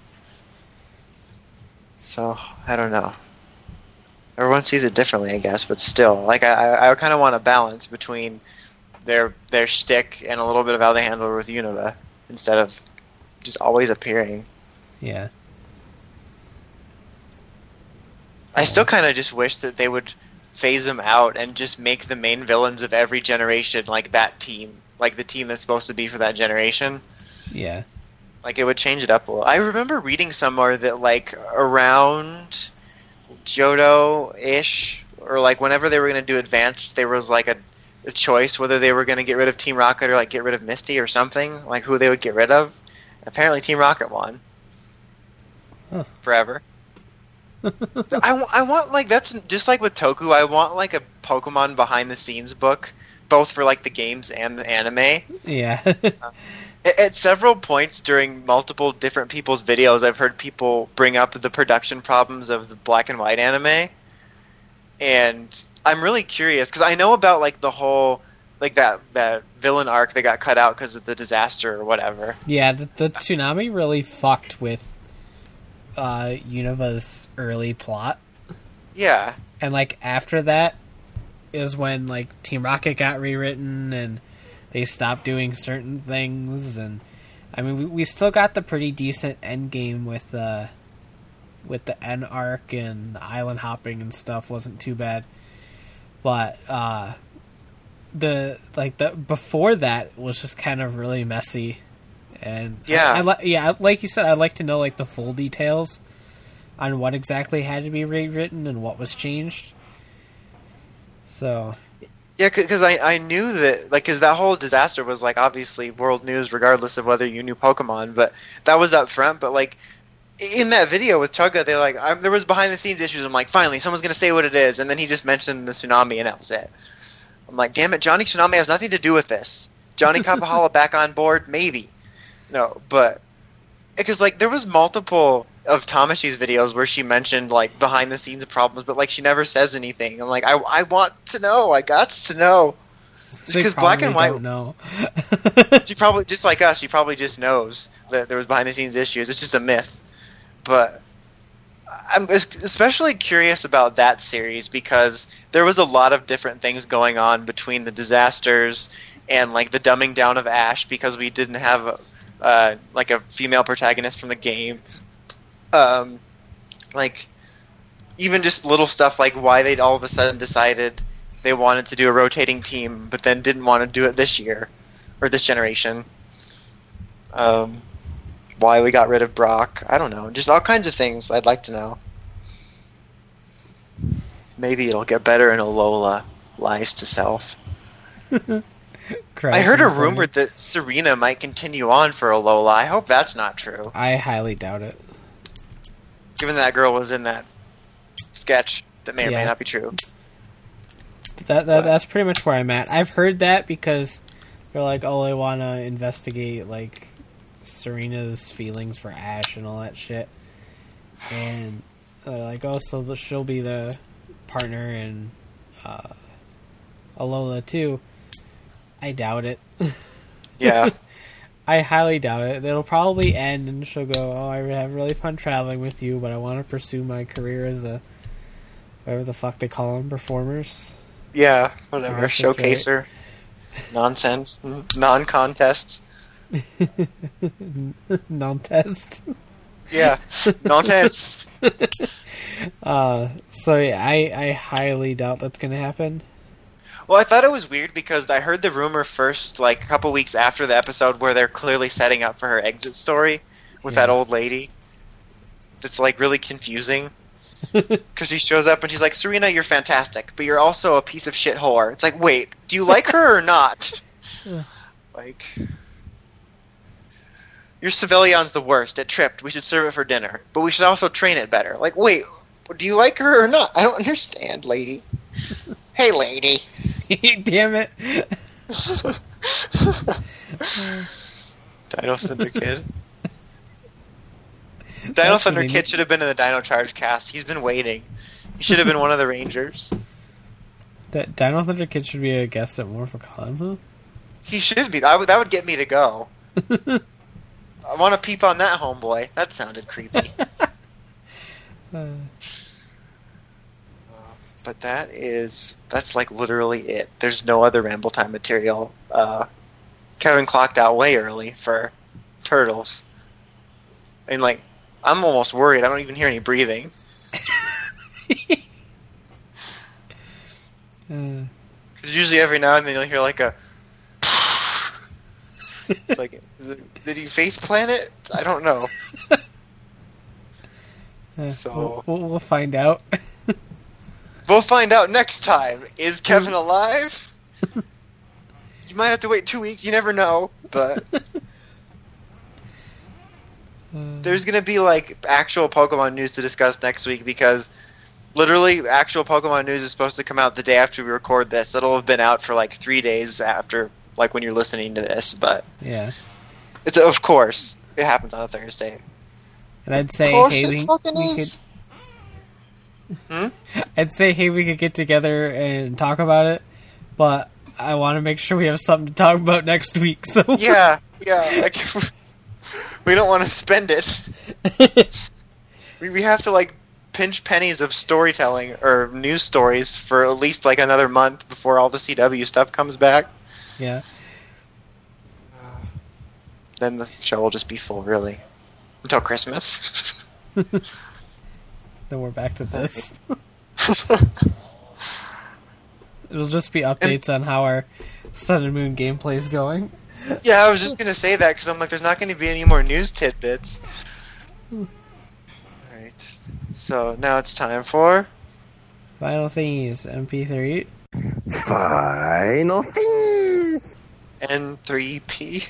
So, I don't know. Everyone sees it differently, I guess, but still, like, I, I kind of want a balance between their their shtick and a little bit of how they handle it with Unova, instead of just always appearing. Yeah. I still kind of just wish that they would phase them out and just make the main villains of every generation like that team, like the team that's supposed to be for that generation. Yeah. Like, it would change it up a little. I remember reading somewhere that, like, around Johto-ish, or, like, whenever they were going to do Advanced, there was, like, a, a choice whether they were going to get rid of Team Rocket or, like, get rid of Misty or something, like, who they would get rid of. Apparently Team Rocket won. Huh. Forever. I, wa- I want, like, that's just like with Toku, I want, like, a Pokemon behind-the-scenes book, both for, like, the games and the anime. Yeah. At- At several points during multiple different people's videos, I've heard people bring up the production problems of the black and white anime, and I'm really curious because I know about, like, the whole, like, that that villain arc that got cut out because of the disaster or whatever. Yeah, the, the tsunami really fucked with uh, Unova's early plot, Yeah, and, like, after that is when, like, Team Rocket got rewritten and they stopped doing certain things, and I mean, we, we still got the pretty decent end game with the with the N arc and the island hopping and stuff wasn't too bad, but uh, the like the before that was just kind of really messy, and Yeah. I, I li- yeah, like you said, I'd like to know, like, the full details on what exactly had to be rewritten and what was changed. So. yeah, because I, I knew that, like, because that whole disaster was, like, obviously world news regardless of whether you knew Pokemon, but that was up front, but, like, in that video with Chugga, they like, I'm, there was behind-the-scenes issues, I'm like, finally, someone's going to say what it is, and then he just mentioned the tsunami, and that was it. I'm like, damn it, Johnny Tsunami has nothing to do with this. Johnny Kapahala back on board? Maybe. No, but... Because, like, there was multiple of Tamashi's videos where she mentioned, like, behind-the-scenes problems, but, like, she never says anything. I'm like, I, I want to know. I got to know. They Because black and probably white... don't know. She probably, just like us, she probably just knows that there was behind-the-scenes issues. It's just a myth. But I'm es- especially curious about that series because there was a lot of different things going on between the disasters and like the dumbing down of Ash because we didn't have uh, like a female protagonist from the game. Um, like even just little stuff like why they all of a sudden decided they wanted to do a rotating team, but then didn't want to do it this year or this generation. Um, why we got rid of Brock, I don't know. Just all kinds of things I'd like to know. Maybe it'll get better in Alola lies to self. I heard a rumor that Serena might continue on for Alola. I hope that's not true. I highly doubt it. Given that girl was in that sketch, that may or Yeah. may not be true. That, that that's pretty much where I'm at. I've heard that because they're like, oh, I want to investigate like Serena's feelings for Ash and all that shit, and they're like, oh, so the, she'll be the partner in uh, Alola too. I doubt it. Yeah. I highly doubt it. It'll probably end and she'll go, oh, I have really fun traveling with you, but I want to pursue my career as a whatever the fuck they call them, performers. Yeah, whatever. That's just Showcaser. Nonsense. Non-contests. Non-test. Yeah. Non-tests. Uh, so yeah, I, I highly doubt that's gonna happen. Well, I thought it was weird because I heard the rumor first, like, a couple weeks after the episode where they're clearly setting up for her exit story with Yeah. that old lady. That's, like, really confusing. Because she shows up and she's like, Serena, you're fantastic, but you're also a piece of shit whore. It's like, wait, do you like her or not? Yeah. Like, your Civilian's the worst. It tripped. We should serve it for dinner. But we should also train it better. Like, wait, do you like her or not? I don't understand, lady. Hey, lady. Damn it. Dino Thunder Kid. Dino That's Thunder what they Kid need. should have been in the Dino Charge cast. He's been waiting. He should have been one of the Rangers. That Dino Thunder Kid should be a guest at Morphicon, huh? He should be. I would, that would get me to go. I want to peep on that homeboy. That sounded creepy. Uh, But that is, that's like literally it. There's no other Ramble Time material. Uh, Kevin clocked out way early for Turtles. And like, I'm almost worried. I don't even hear any breathing. uh, Because usually every now and then you'll hear like a... It's like, did he face plant it? I don't know. uh, So- we'll, we'll, we'll find out. We'll find out next time. Is Kevin alive? You might have to wait two weeks. You never know. But there's going to be like actual Pokemon news to discuss next week because literally actual Pokemon news is supposed to come out the day after we record this. It'll have been out for like three days after, like when you're listening to this. But Yeah. it's of course it happens on a Thursday. And I'd say, Of course hey, it we, we fucking could. is. Hmm? I'd say, hey, we could get together and talk about it, but I want to make sure we have something to talk about next week. So Yeah, yeah. Like, we don't want to spend it. We we have to like pinch pennies of storytelling or news stories for at least like another month before all the C W stuff comes back. yeah. Then the show will just be full, really, until Christmas. Then we're back to this. It'll just be updates on how our Sun and Moon gameplay is going. Yeah, I was just gonna say that because I'm like, there's not going to be any more news tidbits. Alright, so now it's time for Final Things, M P three. Final things. N three P.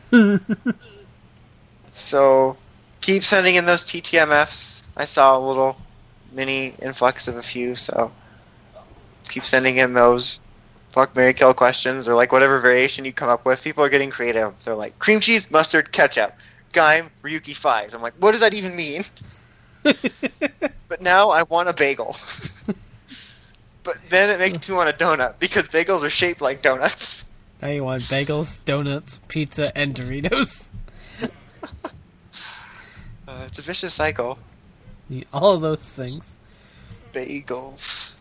So, keep sending in those T T M Fs. I saw a little mini influx of a few, so keep sending in those fuck, marry, kill questions, or like whatever variation you come up with. People are getting creative. They're like, cream cheese, mustard, ketchup, Gaim, Ryuki Fives. I'm like, what does that even mean? But now I want a bagel. But then it makes me want a donut, because bagels are shaped like donuts. Now you want bagels, donuts, pizza, and Doritos. Uh, it's a vicious cycle. Eat all of those things. Bagels.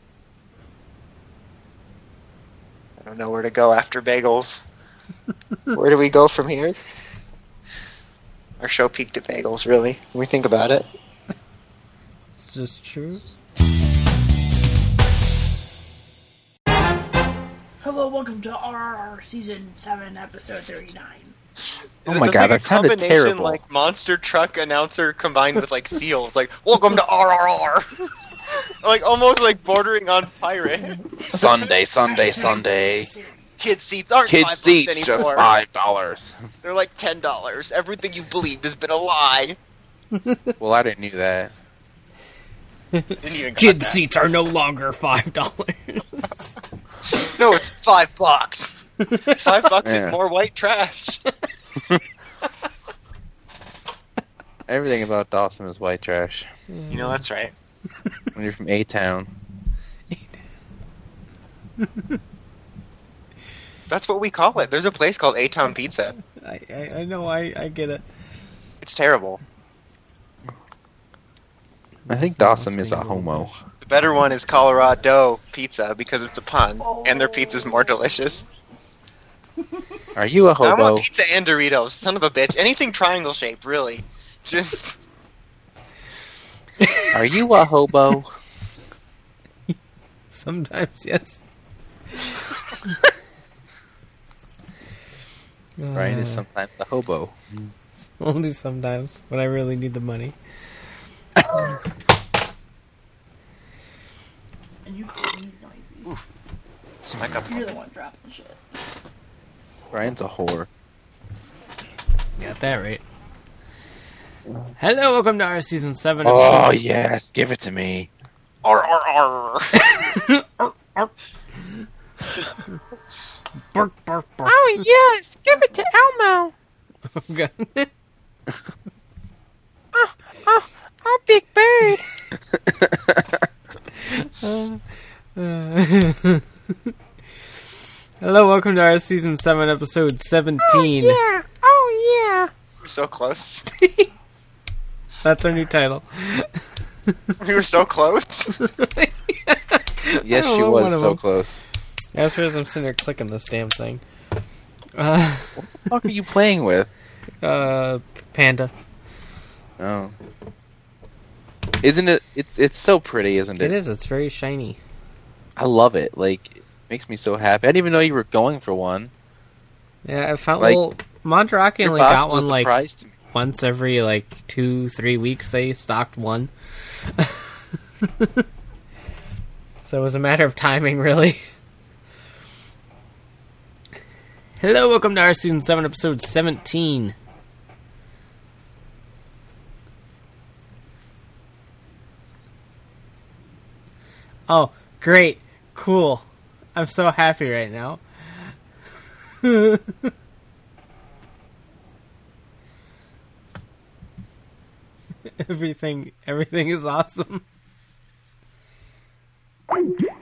I don't know where to go after bagels. Where do we go from here? Our show peaked at bagels, really, when we think about it. It's just true. Hello, welcome to R R R Season seven, Episode thirty-nine. Oh my god, that sounded combination terrible. Like monster truck announcer combined with like seals. Like, welcome to R R R. Like almost like bordering on pirate. Sunday, Sunday, Sunday. Kid seats aren't Kid five seats bucks just anymore. five dollars. They're like ten dollars. Everything you believed has been a lie. Well, I didn't knew that. Didn't even cut Kid that. seats are no longer five dollars. No, it's five bucks. Five bucks Yeah. is more white trash. Everything about Dawson is white trash. You know that's right. When you're from A-Town. That's what we call it. There's a place called A-Town Pizza. I, I, I know, I, I get it. It's terrible. I think Dawson is a homo. The better one is Colorado Pizza because it's a pun, and their pizza's more delicious. Are you a I hobo? want pizza and Doritos, son of a bitch. Anything triangle shaped, really. Just Are you a hobo? Sometimes, yes. Ryan is Uh, sometimes a hobo. Only sometimes, when I really need the money. And you call these noisy. smack up. You're the one dropping shit. Ryan's a whore. Got that right. Hello, welcome to our season seven Oh episode. yes, give it to me. R R R. Bark, bark, bark. Oh yes, give it to Elmo. Oh, God. Oh, oh, oh, Big Bird. Uh, uh, Hello, welcome to our season seven episode seventeen. Yeah. Oh yeah. We're so close. That's our new title. We were so close. Yes, I she love was one of so them. close. As far as I'm sitting there clicking this damn thing. Uh, What the fuck are you playing with? uh, Panda. Oh. Isn't it? It's it's so pretty, isn't it? It is, it's very shiny. I love it. Like, it makes me so happy. I didn't even know you were going for one. Yeah, I found, Like, well, Monteraki Your only box got was one a like surprise to me. once every like two, three weeks they stocked one. So it was a matter of timing, really. Hello, welcome to our season seven, episode seventeen. Oh, great. Cool. I'm so happy right now. everything everything is awesome.